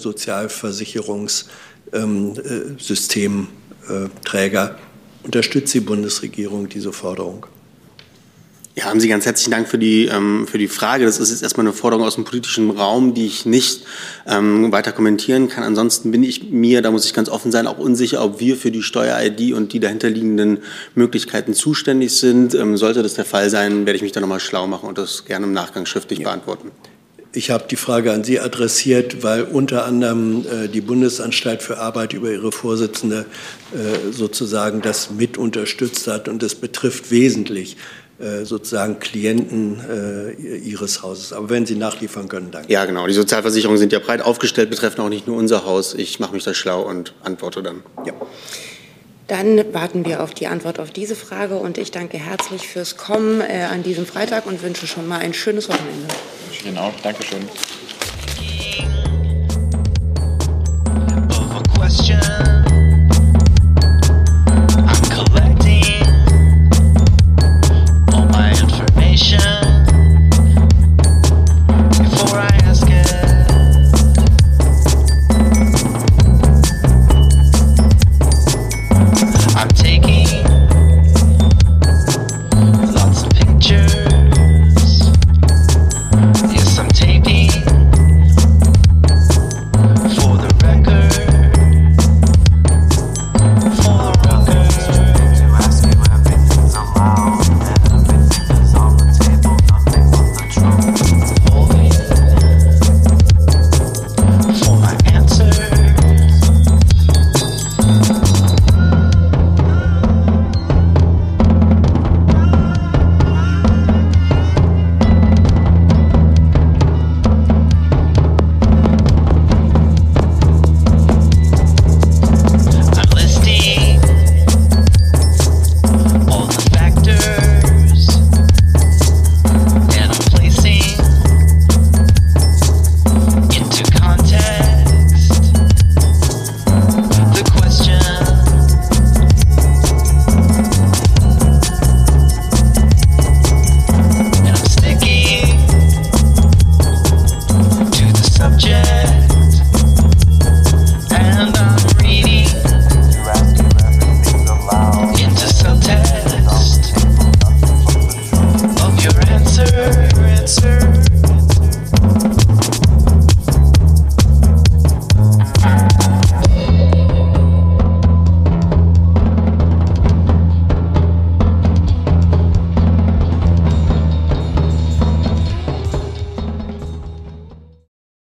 S7: Sozialversicherungssystemträger. Unterstützt die Bundesregierung diese Forderung?
S18: Ja, haben Sie ganz herzlichen Dank für die Frage. Das ist jetzt erstmal eine Forderung aus dem politischen Raum, die ich nicht weiter kommentieren kann. Ansonsten bin ich mir, da muss ich ganz offen sein, auch unsicher, ob wir für die Steuer-ID und die dahinterliegenden Möglichkeiten zuständig sind. Sollte das der Fall sein, werde ich mich da nochmal schlau machen und das gerne im Nachgang schriftlich beantworten.
S7: Ich habe die Frage an Sie adressiert, weil unter anderem die Bundesanstalt für Arbeit über ihre Vorsitzende sozusagen das mit unterstützt hat und das betrifft wesentlich sozusagen Klienten Ihres Hauses. Aber wenn Sie nachliefern können, danke.
S18: Ja, genau. Die Sozialversicherungen sind ja breit aufgestellt, betreffen auch nicht nur unser Haus. Ich mache mich da schlau und antworte dann.
S7: Ja.
S1: Dann warten wir auf die Antwort auf diese Frage und ich danke herzlich fürs Kommen an diesem Freitag und wünsche schon mal ein schönes Wochenende.
S3: Wünsche ich Ihnen auch. Dankeschön.